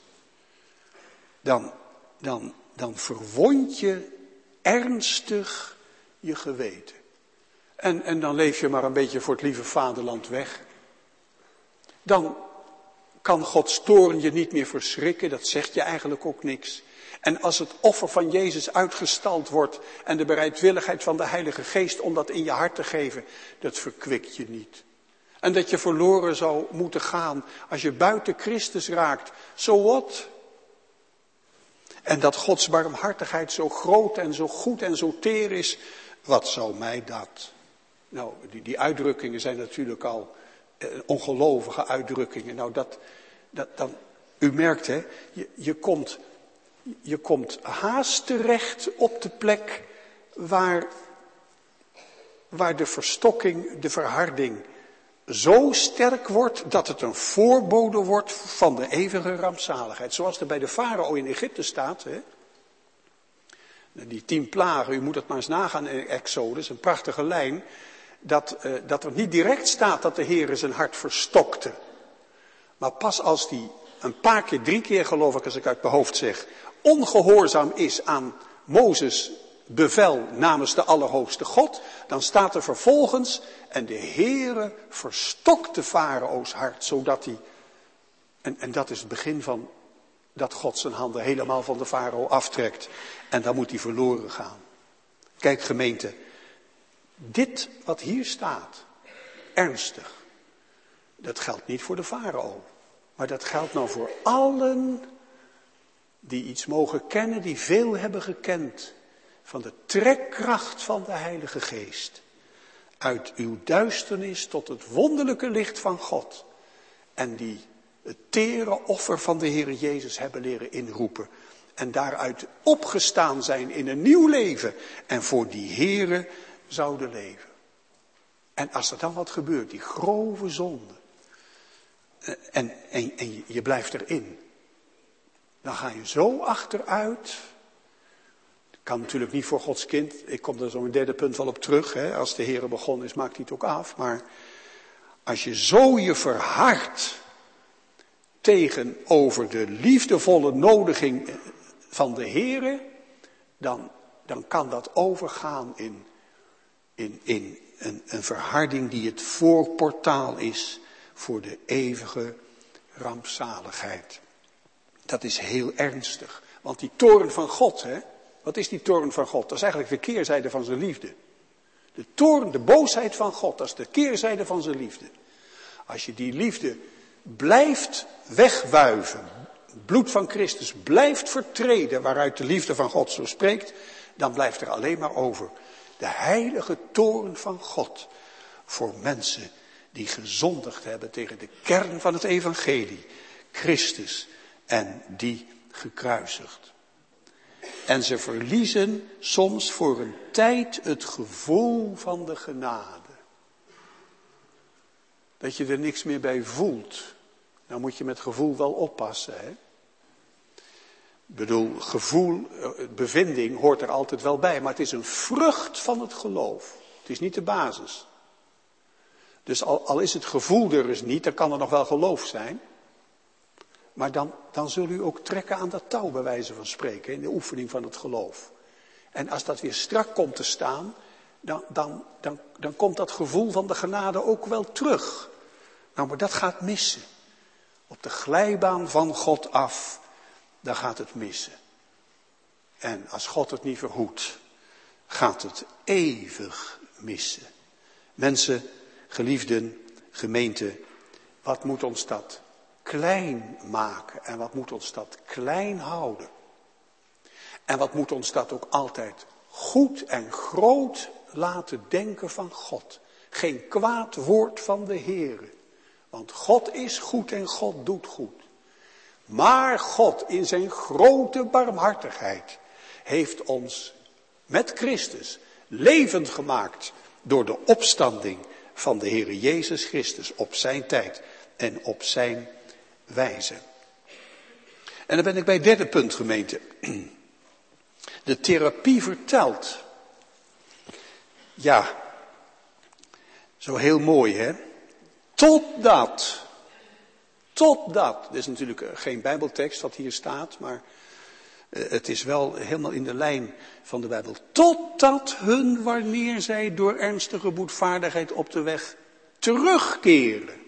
dan verwond je ernstig je geweten. En dan leef je maar een beetje voor het lieve vaderland weg. Dan kan Gods toorn je niet meer verschrikken, dat zegt je eigenlijk ook niks. En als het offer van Jezus uitgestald wordt en de bereidwilligheid van de Heilige Geest om dat in je hart te geven, dat verkwikt je niet. En dat je verloren zou moeten gaan als je buiten Christus raakt, so what? En dat Gods barmhartigheid zo groot en zo goed en zo teer is, wat zou mij dat? Nou, die uitdrukkingen zijn natuurlijk al ongelovige uitdrukkingen. Nou, u merkt, hè, je komt haast terecht op de plek waar de verstokking, de verharding zo sterk wordt dat het een voorbode wordt van de eeuwige rampzaligheid. Zoals er bij de farao in Egypte staat, hè. Die 10 plagen, u moet het maar eens nagaan in Exodus, een prachtige lijn. Dat er niet direct staat dat de Heer zijn hart verstokte. Maar pas als die een paar keer, 3 keer geloof ik als ik uit mijn hoofd zeg, ongehoorzaam is aan Mozes' bevel namens de Allerhoogste God, dan staat er vervolgens, en de Heere verstokte Farao's hart, zodat hij, en dat is het begin van dat God zijn handen helemaal van de farao aftrekt. En dan moet hij verloren gaan. Kijk gemeente, dit wat hier staat, ernstig. Dat geldt niet voor de farao. Maar dat geldt nou voor allen die iets mogen kennen, die veel hebben gekend van de trekkracht van de Heilige Geest. Uit uw duisternis tot het wonderlijke licht van God. En die het tere offer van de Heer Jezus hebben leren inroepen. En daaruit opgestaan zijn in een nieuw leven. En voor die Heere zouden leven. En als er dan wat gebeurt, die grove zonde. En je blijft erin. Dan ga je zo achteruit. Kan natuurlijk niet voor Gods kind. Ik kom er zo een derde punt wel op terug. Hè. Als de Heere begonnen is, maakt hij het ook af. Maar als je zo je verhardt tegenover de liefdevolle nodiging van de Heere, dan kan dat overgaan in een verharding die het voorportaal is voor de eeuwige rampzaligheid. Dat is heel ernstig. Want die toorn van God, hè? Wat is die toorn van God? Dat is eigenlijk de keerzijde van zijn liefde. De toorn, de boosheid van God, dat is de keerzijde van zijn liefde. Als je die liefde blijft wegwuiven, het bloed van Christus blijft vertreden, waaruit de liefde van God zo spreekt, dan blijft er alleen maar over de heilige toorn van God voor mensen die gezondigd hebben tegen de kern van het evangelie, Christus, en die gekruisigd. En ze verliezen soms voor een tijd het gevoel van de genade. Dat je er niks meer bij voelt. Nou moet je met gevoel wel oppassen, hè. Ik bedoel, gevoel, bevinding hoort er altijd wel bij, maar het is een vrucht van het geloof. Het is niet de basis. Dus al is het gevoel er dus niet, dan kan er nog wel geloof zijn. Maar dan zul u ook trekken aan dat touw, bij wijze van spreken, in de oefening van het geloof. En als dat weer strak komt te staan, dan komt dat gevoel van de genade ook wel terug. Nou, maar dat gaat missen. Op de glijbaan van God af, dan gaat het missen. En als God het niet verhoedt, gaat het eeuwig missen. Mensen, geliefden, gemeente, wat moet ons dat klein maken en wat moet ons dat klein houden. En wat moet ons dat ook altijd goed en groot laten denken van God. Geen kwaad woord van de Heere. Want God is goed en God doet goed. Maar God in zijn grote barmhartigheid heeft ons met Christus levend gemaakt door de opstanding van de Heere Jezus Christus op zijn tijd en op zijn wijze. En dan ben ik bij het derde punt, gemeente. De therapie vertelt. Ja, zo heel mooi, hè. Totdat. Dit is natuurlijk geen Bijbeltekst wat hier staat, maar het is wel helemaal in de lijn van de Bijbel. Totdat hun, wanneer zij door ernstige boetvaardigheid op de weg terugkeren.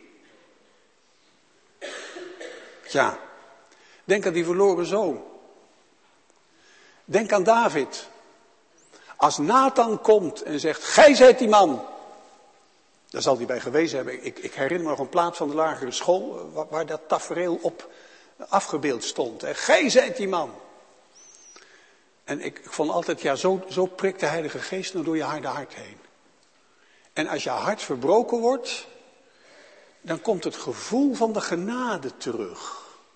Ja, denk aan die verloren zoon. Denk aan David. Als Nathan komt en zegt, gij zijt die man. Daar zal hij bij gewezen hebben. Ik herinner me nog een plaat van de lagere school waar dat tafereel op afgebeeld stond. Hè. Gij zijt die man. En ik vond altijd, ja, zo prikt de Heilige Geest nou door je harde hart heen. En als je hart verbroken wordt, dan komt het gevoel van de genade terug.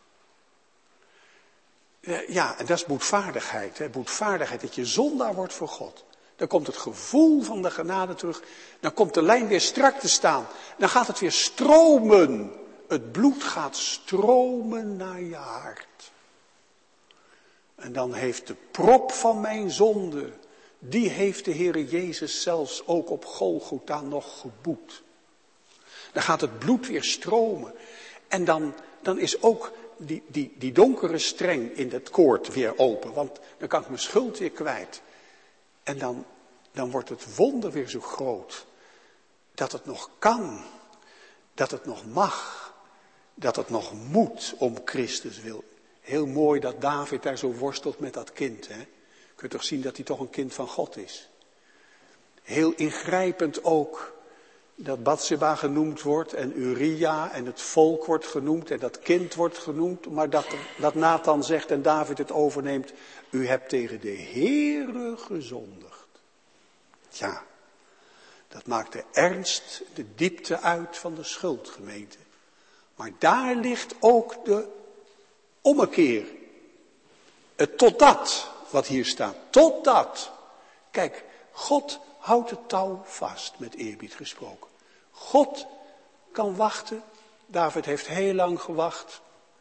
Ja, en dat is boetvaardigheid. Hè. Boetvaardigheid, dat je zondaar wordt voor God. Dan komt het gevoel van de genade terug. Dan komt de lijn weer strak te staan. Dan gaat het weer stromen. Het bloed gaat stromen naar je hart. En dan heeft de prop van mijn zonde, die heeft de Heere Jezus zelfs ook op Golgotha nog geboet. Dan gaat het bloed weer stromen. En dan is ook die donkere streng in het koord weer open. Want dan kan ik mijn schuld weer kwijt. En dan wordt het wonder weer zo groot. Dat het nog kan. Dat het nog mag. Dat het nog moet om Christus wil. Heel mooi dat David daar zo worstelt met dat kind. Hè? Kun je toch zien dat hij toch een kind van God is. Heel ingrijpend ook dat Batseba genoemd wordt en Uria en het volk wordt genoemd en dat kind wordt genoemd. Maar dat Nathan zegt en David het overneemt, u hebt tegen de Heere gezondigd. Ja, dat maakt de ernst, de diepte uit van de schuld, gemeente. Maar daar ligt ook de ommekeer. Het totdat, wat hier staat, totdat. Kijk, God houdt het touw vast, met eerbied gesproken. God kan wachten. David heeft heel lang gewacht.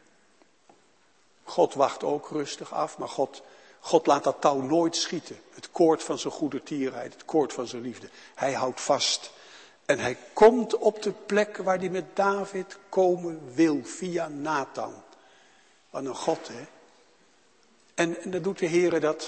God wacht ook rustig af, maar God laat dat touw nooit schieten. Het koord van zijn goedertierheid, het koord van zijn liefde. Hij houdt vast. En hij komt op de plek waar hij met David komen wil, via Nathan. Wat een God, hè. En dan doet de Heere dat,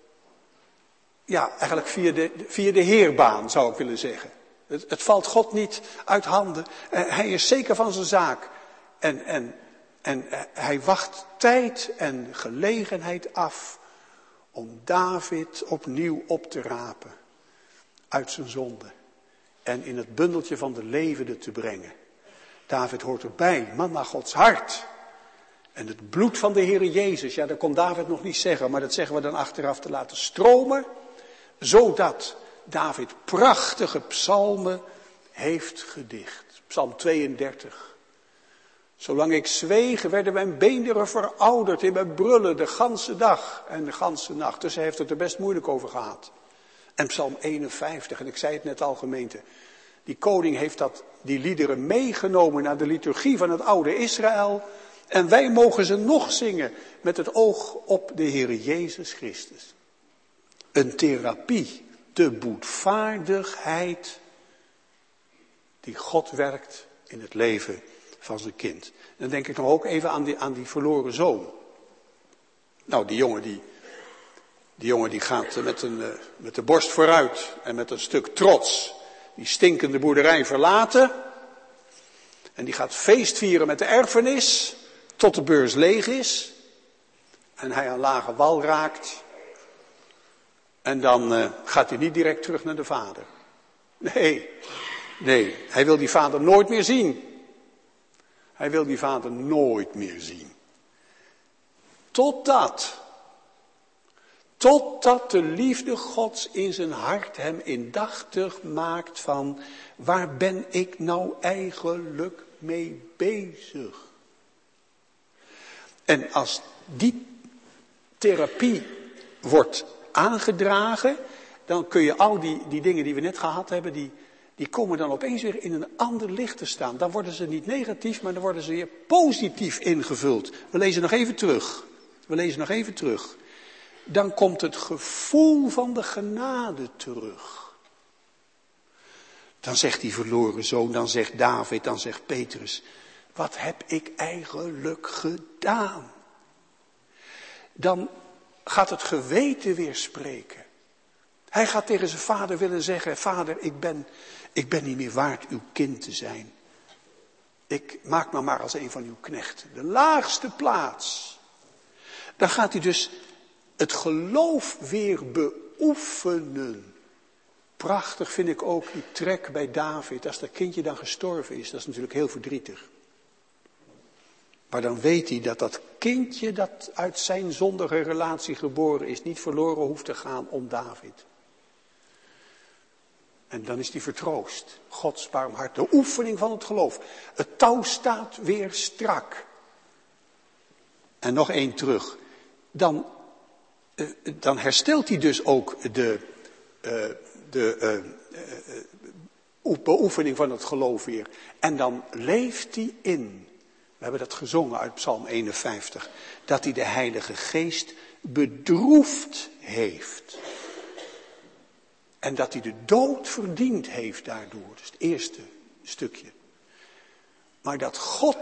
ja, eigenlijk via de heerbaan, zou ik willen zeggen. Het valt God niet uit handen. Hij is zeker van zijn zaak. En hij wacht tijd en gelegenheid af om David opnieuw op te rapen uit zijn zonde. En in het bundeltje van de levenden te brengen. David hoort erbij, man naar Gods hart. En het bloed van de Heere Jezus, ja, dat kon David nog niet zeggen, maar dat zeggen we dan achteraf, te laten stromen. Zodat David prachtige psalmen heeft gedicht. Psalm 32. Zolang ik zweeg, werden mijn beenderen verouderd in mijn brullen de ganse dag en de ganse nacht. Dus hij heeft het er best moeilijk over gehad. En Psalm 51, en ik zei het net al, gemeente. Die koning heeft die liederen meegenomen naar de liturgie van het oude Israël. En wij mogen ze nog zingen met het oog op de Heere Jezus Christus. Een therapie, de boetvaardigheid die God werkt in het leven van zijn kind. Dan denk ik nog ook even aan die verloren zoon. Nou, die jongen die gaat met de borst vooruit en met een stuk trots die stinkende boerderij verlaten. En die gaat feest vieren met de erfenis tot de beurs leeg is. En hij aan lage wal raakt. En dan gaat hij niet direct terug naar de vader. Nee, hij wil die vader nooit meer zien. Hij wil die vader nooit meer zien. Totdat de liefde Gods in zijn hart hem indachtig maakt van, waar ben ik nou eigenlijk mee bezig? En als die therapie wordt aangedragen, dan kun je al die dingen die we net gehad hebben, die komen dan opeens weer in een ander licht te staan. Dan worden ze niet negatief, maar dan worden ze weer positief ingevuld. We lezen nog even terug. Dan komt het gevoel van de genade terug. Dan zegt die verloren zoon, dan zegt David, dan zegt Petrus, wat heb ik eigenlijk gedaan? Dan gaat het geweten weer spreken. Hij gaat tegen zijn vader willen zeggen, vader, ik ben niet meer waard uw kind te zijn. Ik maak me maar als een van uw knechten. De laagste plaats. Dan gaat hij dus het geloof weer beoefenen. Prachtig vind ik ook die trek bij David. Als dat kindje dan gestorven is, dat is natuurlijk heel verdrietig. Maar dan weet hij dat dat kindje dat uit zijn zondige relatie geboren is, niet verloren hoeft te gaan om David. En dan is hij vertroost. Gods barmhart, de oefening van het geloof. Het touw staat weer strak. En nog één terug. Dan herstelt hij dus ook de beoefening van het geloof weer. En dan leeft hij in. We hebben dat gezongen uit Psalm 51. Dat hij de Heilige Geest bedroefd heeft. En dat hij de dood verdiend heeft daardoor. Dat is het eerste stukje. Maar dat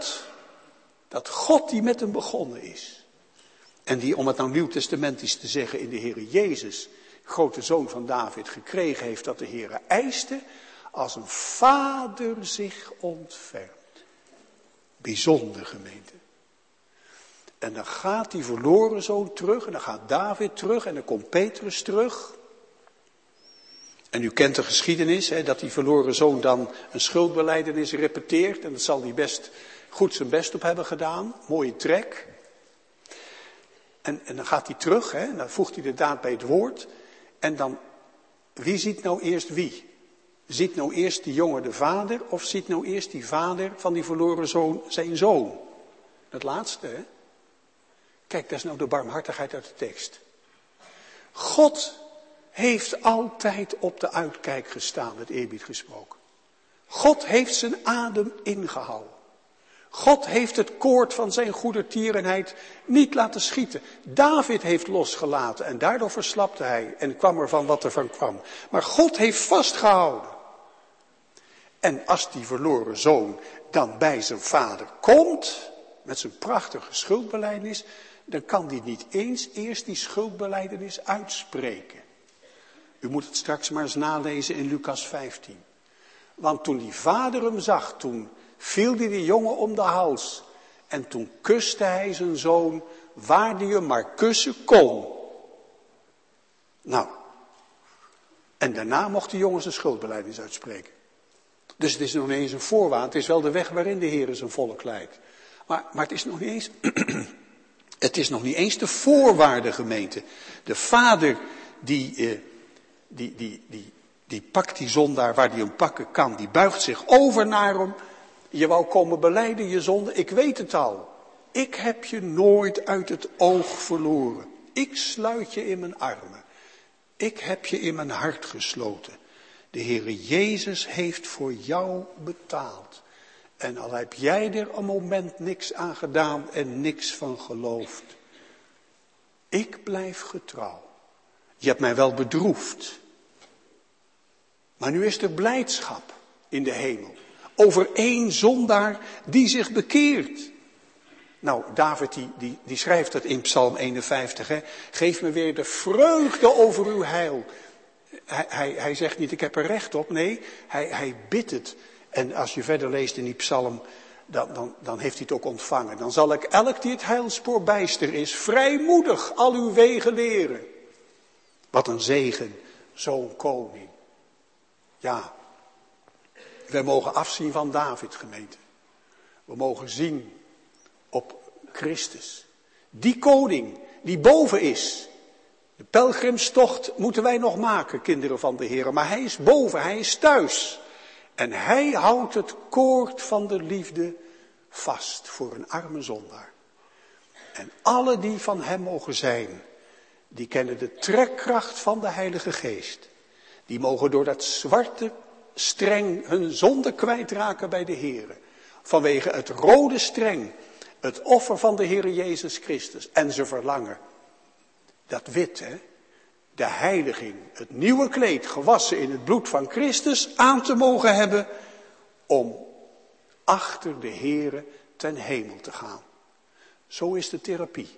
God die met hem begonnen is. En die, om het nou nieuwtestamentisch te zeggen, in de Heere Jezus, grote zoon van David, gekregen heeft, dat de Heere eiste, als een vader zich ontfermt. Bijzonder, gemeente. En dan gaat die verloren zoon terug, en dan gaat David terug, en dan komt Petrus terug. En u kent de geschiedenis, dat die verloren zoon dan een schuldbelijdenis repeteert. En dat zal hij best goed zijn best op hebben gedaan. Mooie trek. En dan gaat hij terug, en dan voegt hij de daad bij het woord. En dan, wie ziet nou eerst wie? Ziet nou eerst die jongen de vader of ziet nou eerst die vader van die verloren zoon zijn zoon? Dat laatste, hè? Kijk, dat is nou de barmhartigheid uit de tekst. God heeft altijd op de uitkijk gestaan, met eerbied gesproken. God heeft zijn adem ingehouden. God heeft het koord van zijn goedertierenheid niet laten schieten. David heeft losgelaten en daardoor verslapte hij en kwam er van wat er van kwam. Maar God heeft vastgehouden. En als die verloren zoon dan bij zijn vader komt, met zijn prachtige schuldbelijdenis, dan kan hij niet eens eerst die schuldbelijdenis uitspreken. U moet het straks maar eens nalezen in Lucas 15. Want toen die vader hem zag, toen viel hij de jongen om de hals. En toen kuste hij zijn zoon waar hij hem maar kussen kon. Nou, en daarna mocht de jongen zijn schuldbelijdenis uitspreken. Dus het is nog niet eens een voorwaarde, het is wel de weg waarin de Heer zijn volk leidt. Maar het is nog niet eens, het is nog niet eens de voorwaarde, gemeente. De vader die pakt die zondaar waar hij hem pakken kan, die buigt zich over naar hem. Je wou komen belijden je zonde, ik weet het al. Ik heb je nooit uit het oog verloren. Ik sluit je in mijn armen. Ik heb je in mijn hart gesloten. De Heere Jezus heeft voor jou betaald. En al heb jij er een moment niks aan gedaan en niks van geloofd. Ik blijf getrouw. Je hebt mij wel bedroefd. Maar nu is er blijdschap in de hemel. Over één zondaar die zich bekeert. Nou, David die schrijft het in Psalm 51. Hè. Geef me weer de vreugde over uw heil. Hij zegt niet, ik heb er recht op. Nee, hij bidt het. En als je verder leest in die psalm, dan heeft hij het ook ontvangen. Dan zal ik elk die het heilspoor bijster is, vrijmoedig al uw wegen leren. Wat een zegen, zo'n koning. Ja, wij mogen afzien van David, gemeente. We mogen zien op Christus. Die koning die boven is. De pelgrimstocht moeten wij nog maken, kinderen van de Heer. Maar hij is boven, hij is thuis. En hij houdt het koord van de liefde vast voor een arme zondaar. En alle die van hem mogen zijn, die kennen de trekkracht van de Heilige Geest. Die mogen door dat zwarte streng hun zonde kwijtraken bij de Heer. Vanwege het rode streng, het offer van de Heer Jezus Christus. En ze verlangen dat wit, hè, de heiliging, het nieuwe kleed gewassen in het bloed van Christus aan te mogen hebben om achter de Heere ten hemel te gaan. Zo is de therapie.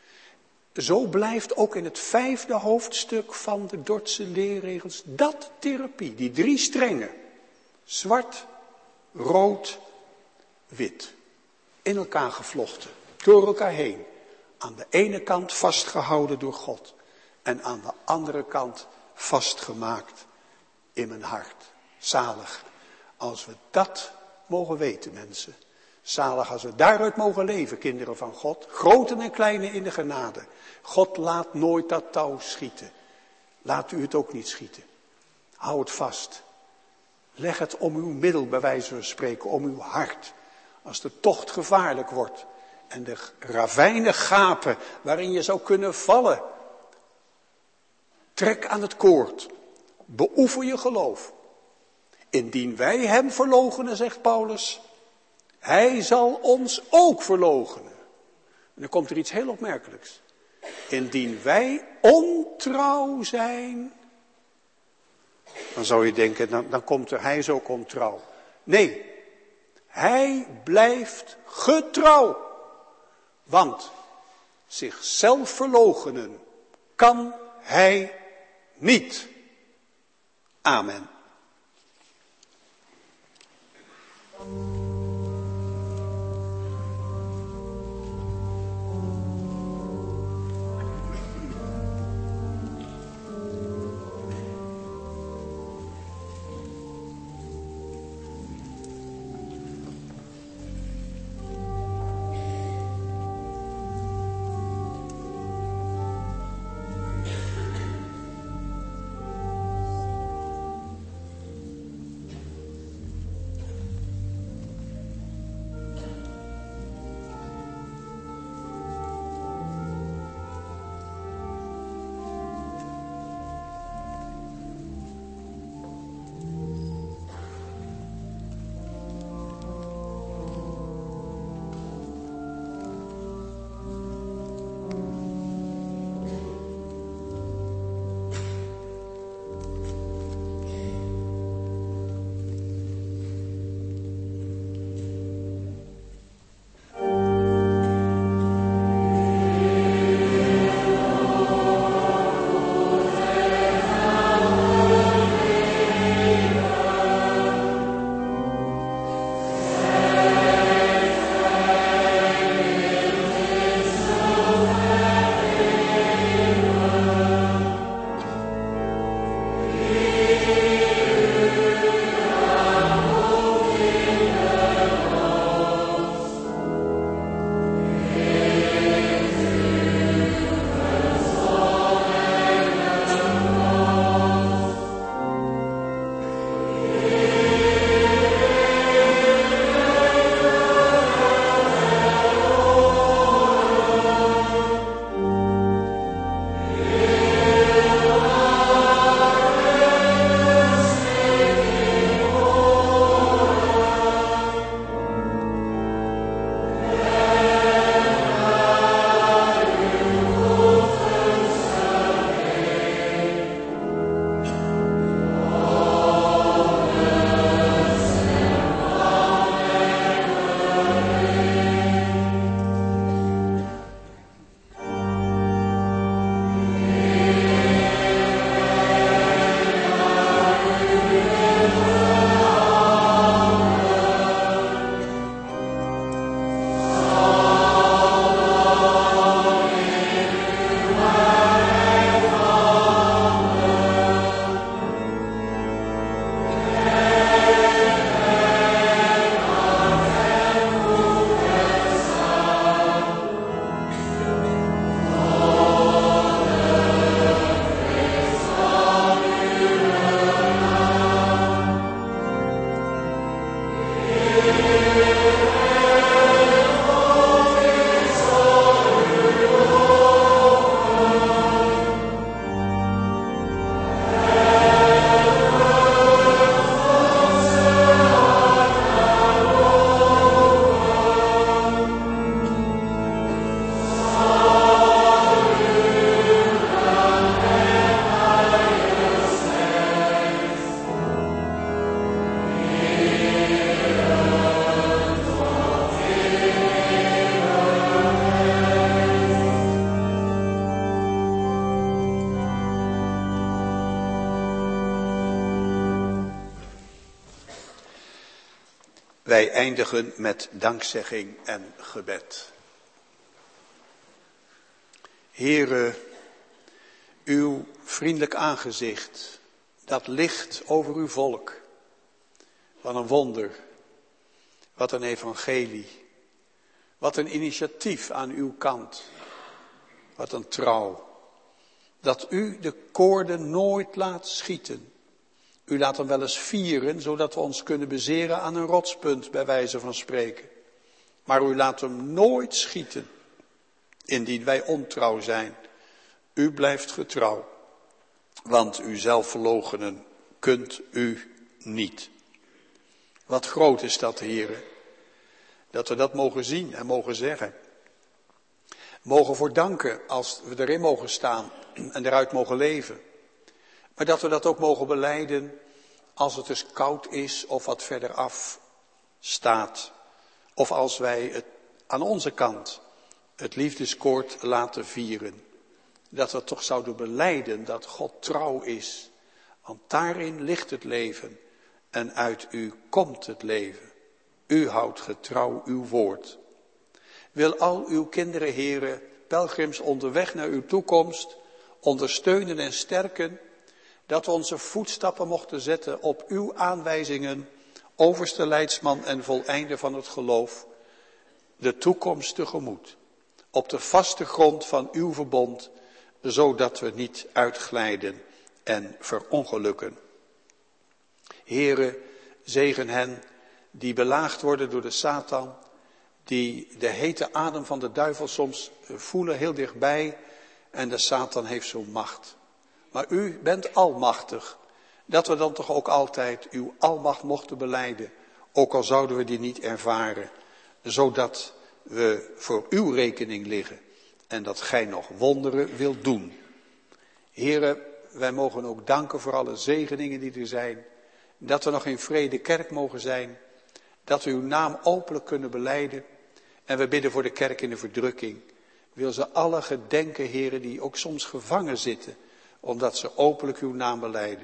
Zo blijft ook in het 5e hoofdstuk van de Dordtse leerregels dat therapie, die 3 strengen. Zwart, rood, wit. In elkaar gevlochten, door elkaar heen. Aan de ene kant vastgehouden door God. En aan de andere kant vastgemaakt in mijn hart. Zalig als we dat mogen weten, mensen. Zalig als we daaruit mogen leven, kinderen van God. Groten en kleinen in de genade. God laat nooit dat touw schieten. Laat u het ook niet schieten. Hou het vast. Leg het om uw middel, bij wijze van spreken, om uw hart. Als de tocht gevaarlijk wordt en de ravijnen gapen waarin je zou kunnen vallen. Trek aan het koord. Beoefen je geloof. Indien wij hem verloochenen, zegt Paulus, hij zal ons ook verloochenen. En dan komt er iets heel opmerkelijks. Indien wij ontrouw zijn, dan zou je denken, dan komt er, hij is ook ontrouw. Nee, hij blijft getrouw. Want zichzelf verloochenen kan hij niet. Amen. Wij eindigen met dankzegging en gebed. Heere, uw vriendelijk aangezicht, dat licht over uw volk. Wat een wonder, wat een evangelie, wat een initiatief aan uw kant, wat een trouw. Dat u de koorden nooit laat schieten. U laat hem wel eens vieren, zodat we ons kunnen bezeren aan een rotspunt, bij wijze van spreken. Maar u laat hem nooit schieten, indien wij ontrouw zijn. U blijft getrouw, want u zelf verloochenen kunt u niet. Wat groot is dat, Heere, dat we dat mogen zien en mogen zeggen. Mogen voor danken als we erin mogen staan en eruit mogen leven. Maar dat we dat ook mogen belijden als het dus koud is of wat verder af staat. Of als wij het aan onze kant het liefdeskoord laten vieren. Dat we toch zouden belijden dat God trouw is. Want daarin ligt het leven en uit u komt het leven. U houdt getrouw uw woord. Wil al uw kinderen, Heere, pelgrims onderweg naar uw toekomst, ondersteunen en sterken, dat we onze voetstappen mochten zetten op uw aanwijzingen, overste leidsman en voleinder van het geloof, de toekomst tegemoet, op de vaste grond van uw verbond, zodat we niet uitglijden en verongelukken. Heere, zegen hen die belaagd worden door de Satan, die de hete adem van de duivel soms voelen heel dichtbij en de Satan heeft zo'n macht. Maar u bent almachtig, dat we dan toch ook altijd uw almacht mochten belijden, ook al zouden we die niet ervaren, zodat we voor uw rekening liggen en dat gij nog wonderen wilt doen. Here, wij mogen ook danken voor alle zegeningen die er zijn, dat we nog in vrede kerk mogen zijn, dat we uw naam openlijk kunnen belijden en we bidden voor de kerk in de verdrukking. Wil ze alle gedenken, heren, die ook soms gevangen zitten, omdat ze openlijk uw naam belijden.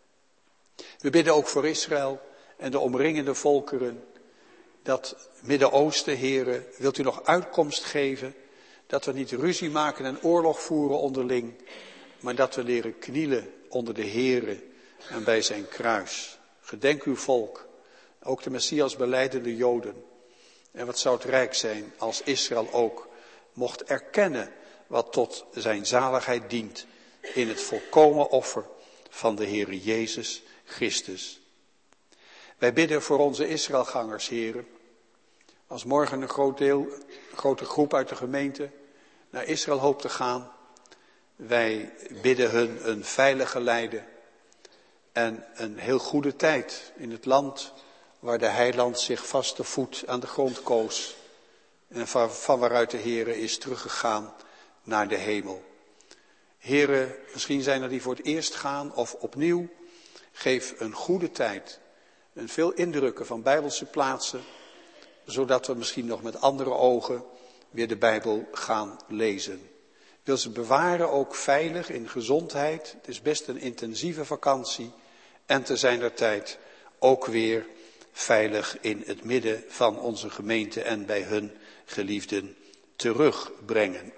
We bidden ook voor Israël en de omringende volkeren, dat Midden-Oosten, heren, wilt u nog uitkomst geven, dat we niet ruzie maken en oorlog voeren onderling, maar dat we leren knielen onder de Here en bij zijn kruis. Gedenk uw volk, ook de Messias belijdende Joden. En wat zou het rijk zijn als Israël ook mocht erkennen wat tot zijn zaligheid dient in het volkomen offer van de Heere Jezus Christus. Wij bidden voor onze Israëlgangers, heren. Als morgen een grote groep uit de gemeente naar Israël hoopt te gaan, wij bidden hun een veilige lijden en een heel goede tijd in het land waar de heiland zich vaste voet aan de grond koos en van waaruit de Heere is teruggegaan naar de hemel. Heren, misschien zijn er die voor het eerst gaan of opnieuw. Geef een goede tijd en veel indrukken van Bijbelse plaatsen, zodat we misschien nog met andere ogen weer de Bijbel gaan lezen. Wil ze bewaren ook veilig in gezondheid. Het is best een intensieve vakantie en te zijner tijd ook weer veilig in het midden van onze gemeente en bij hun geliefden terugbrengen.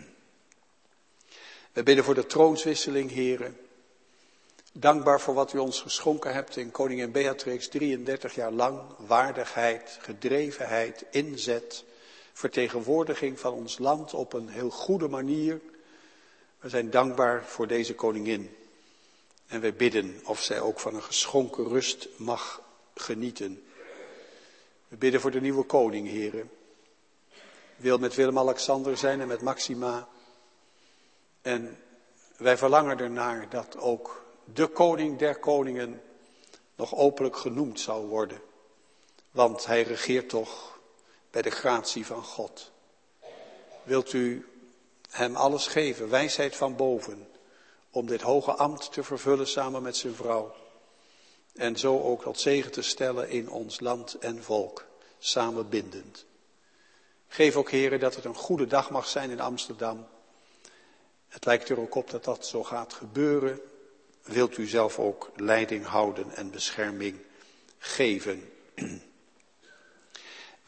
We bidden voor de troonswisseling, heren. Dankbaar voor wat u ons geschonken hebt in koningin Beatrix, 33 jaar lang. Waardigheid, gedrevenheid, inzet, vertegenwoordiging van ons land op een heel goede manier. We zijn dankbaar voor deze koningin. En wij bidden of zij ook van een geschonken rust mag genieten. We bidden voor de nieuwe koning, heren. Wil met Willem-Alexander zijn en met Maxima. En wij verlangen ernaar dat ook de koning der koningen nog openlijk genoemd zal worden. Want hij regeert toch bij de gratie van God. Wilt u hem alles geven, wijsheid van boven, om dit hoge ambt te vervullen samen met zijn vrouw. En zo ook tot zegen te stellen in ons land en volk, samenbindend. Geef ook, heren, dat het een goede dag mag zijn in Amsterdam. Het lijkt er ook op dat dat zo gaat gebeuren. Wilt u zelf ook leiding houden en bescherming geven.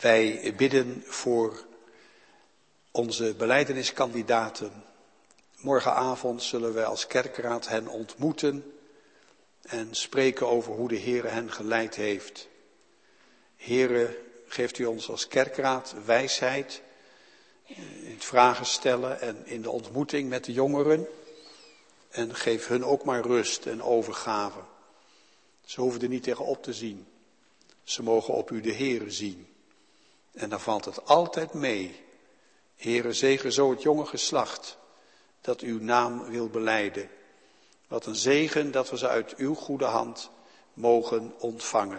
Wij bidden voor onze belijdeniskandidaten. Morgenavond zullen wij als kerkraad hen ontmoeten en spreken over hoe de Heere hen geleid heeft. Heere, geeft u ons als kerkraad wijsheid in het vragen stellen en in de ontmoeting met de jongeren. En geef hun ook maar rust en overgave. Ze hoeven er niet tegen op te zien. Ze mogen op u de Heere zien. En dan valt het altijd mee. Heere, zegen zo het jonge geslacht dat uw naam wil belijden. Wat een zegen dat we ze uit uw goede hand mogen ontvangen.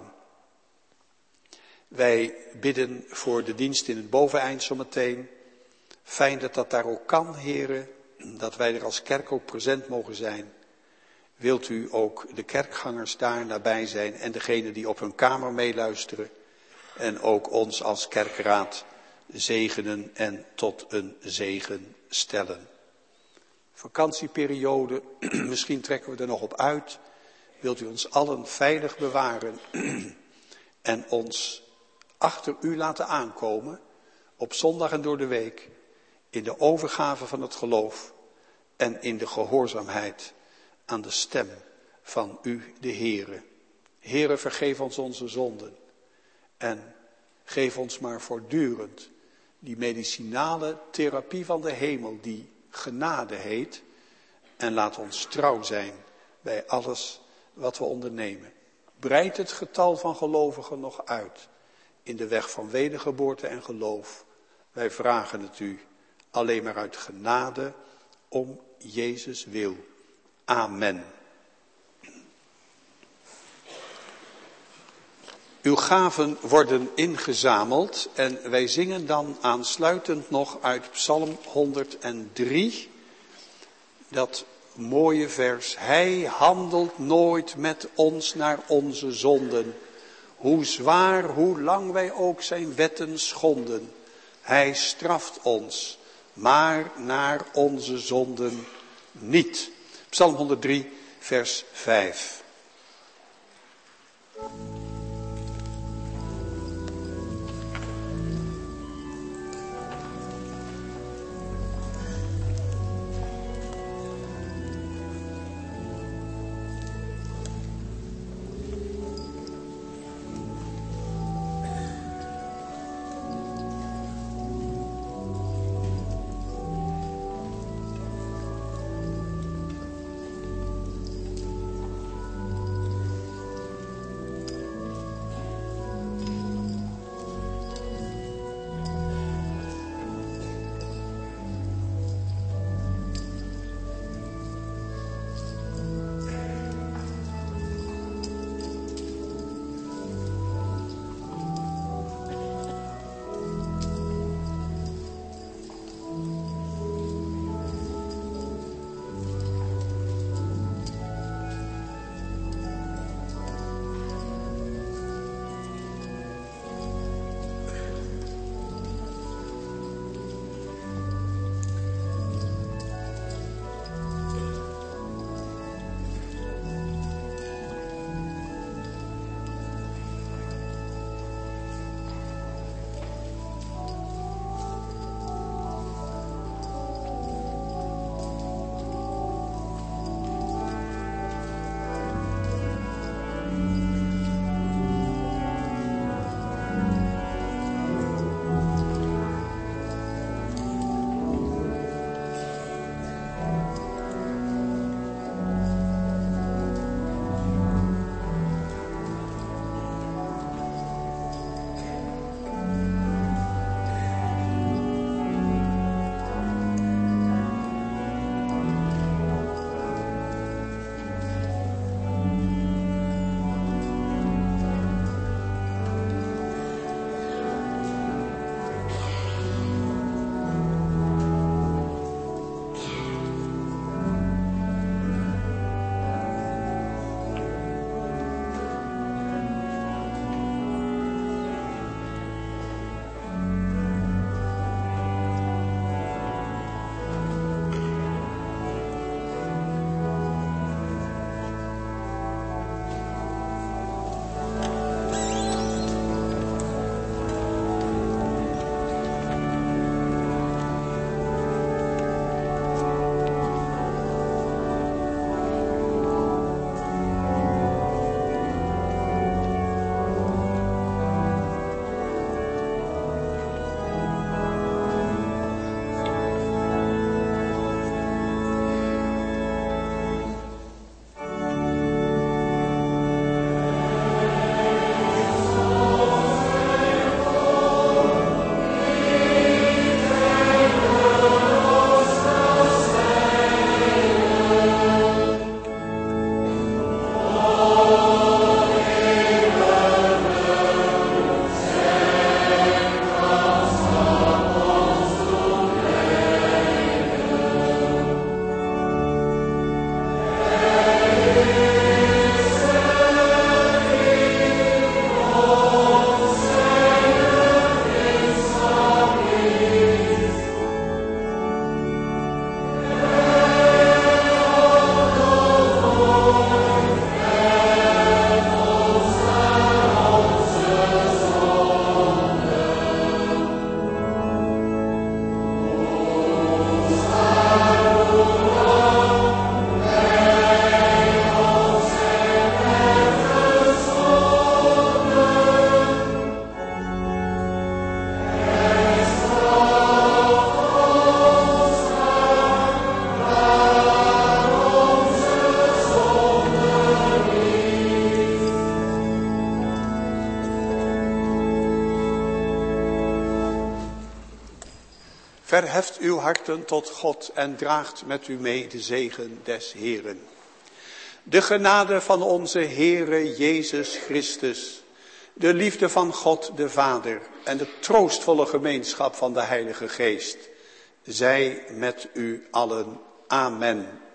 Wij bidden voor de dienst in het boveneind zometeen. Fijn dat dat daar ook kan, Heere, dat wij er als kerk ook present mogen zijn. Wilt u ook de kerkgangers daar nabij zijn en degenen die op hun kamer meeluisteren. En ook ons als kerkraad zegenen en tot een zegen stellen. Vakantieperiode, misschien trekken we er nog op uit. Wilt u ons allen veilig bewaren en ons achter u laten aankomen op zondag en door de week in de overgave van het geloof en in de gehoorzaamheid aan de stem van u, de Heere. Heere, vergeef ons onze zonden en geef ons maar voortdurend die medicinale therapie van de hemel die genade heet en laat ons trouw zijn bij alles wat we ondernemen. Breid het getal van gelovigen nog uit in de weg van wedergeboorte en geloof. Wij vragen het u alleen maar uit genade om Jezus wil. Amen. Uw gaven worden ingezameld en wij zingen dan aansluitend nog uit Psalm 103, dat mooie vers. Hij handelt nooit met ons naar onze zonden, hoe zwaar, hoe lang wij ook zijn wetten schonden. Hij straft ons, maar naar onze zonden niet. Psalm 103, vers 5. Verheft uw harten tot God en draagt met u mee de zegen des Heeren. De genade van onze Heere Jezus Christus, de liefde van God de Vader en de troostvolle gemeenschap van de Heilige Geest, zij met u allen. Amen.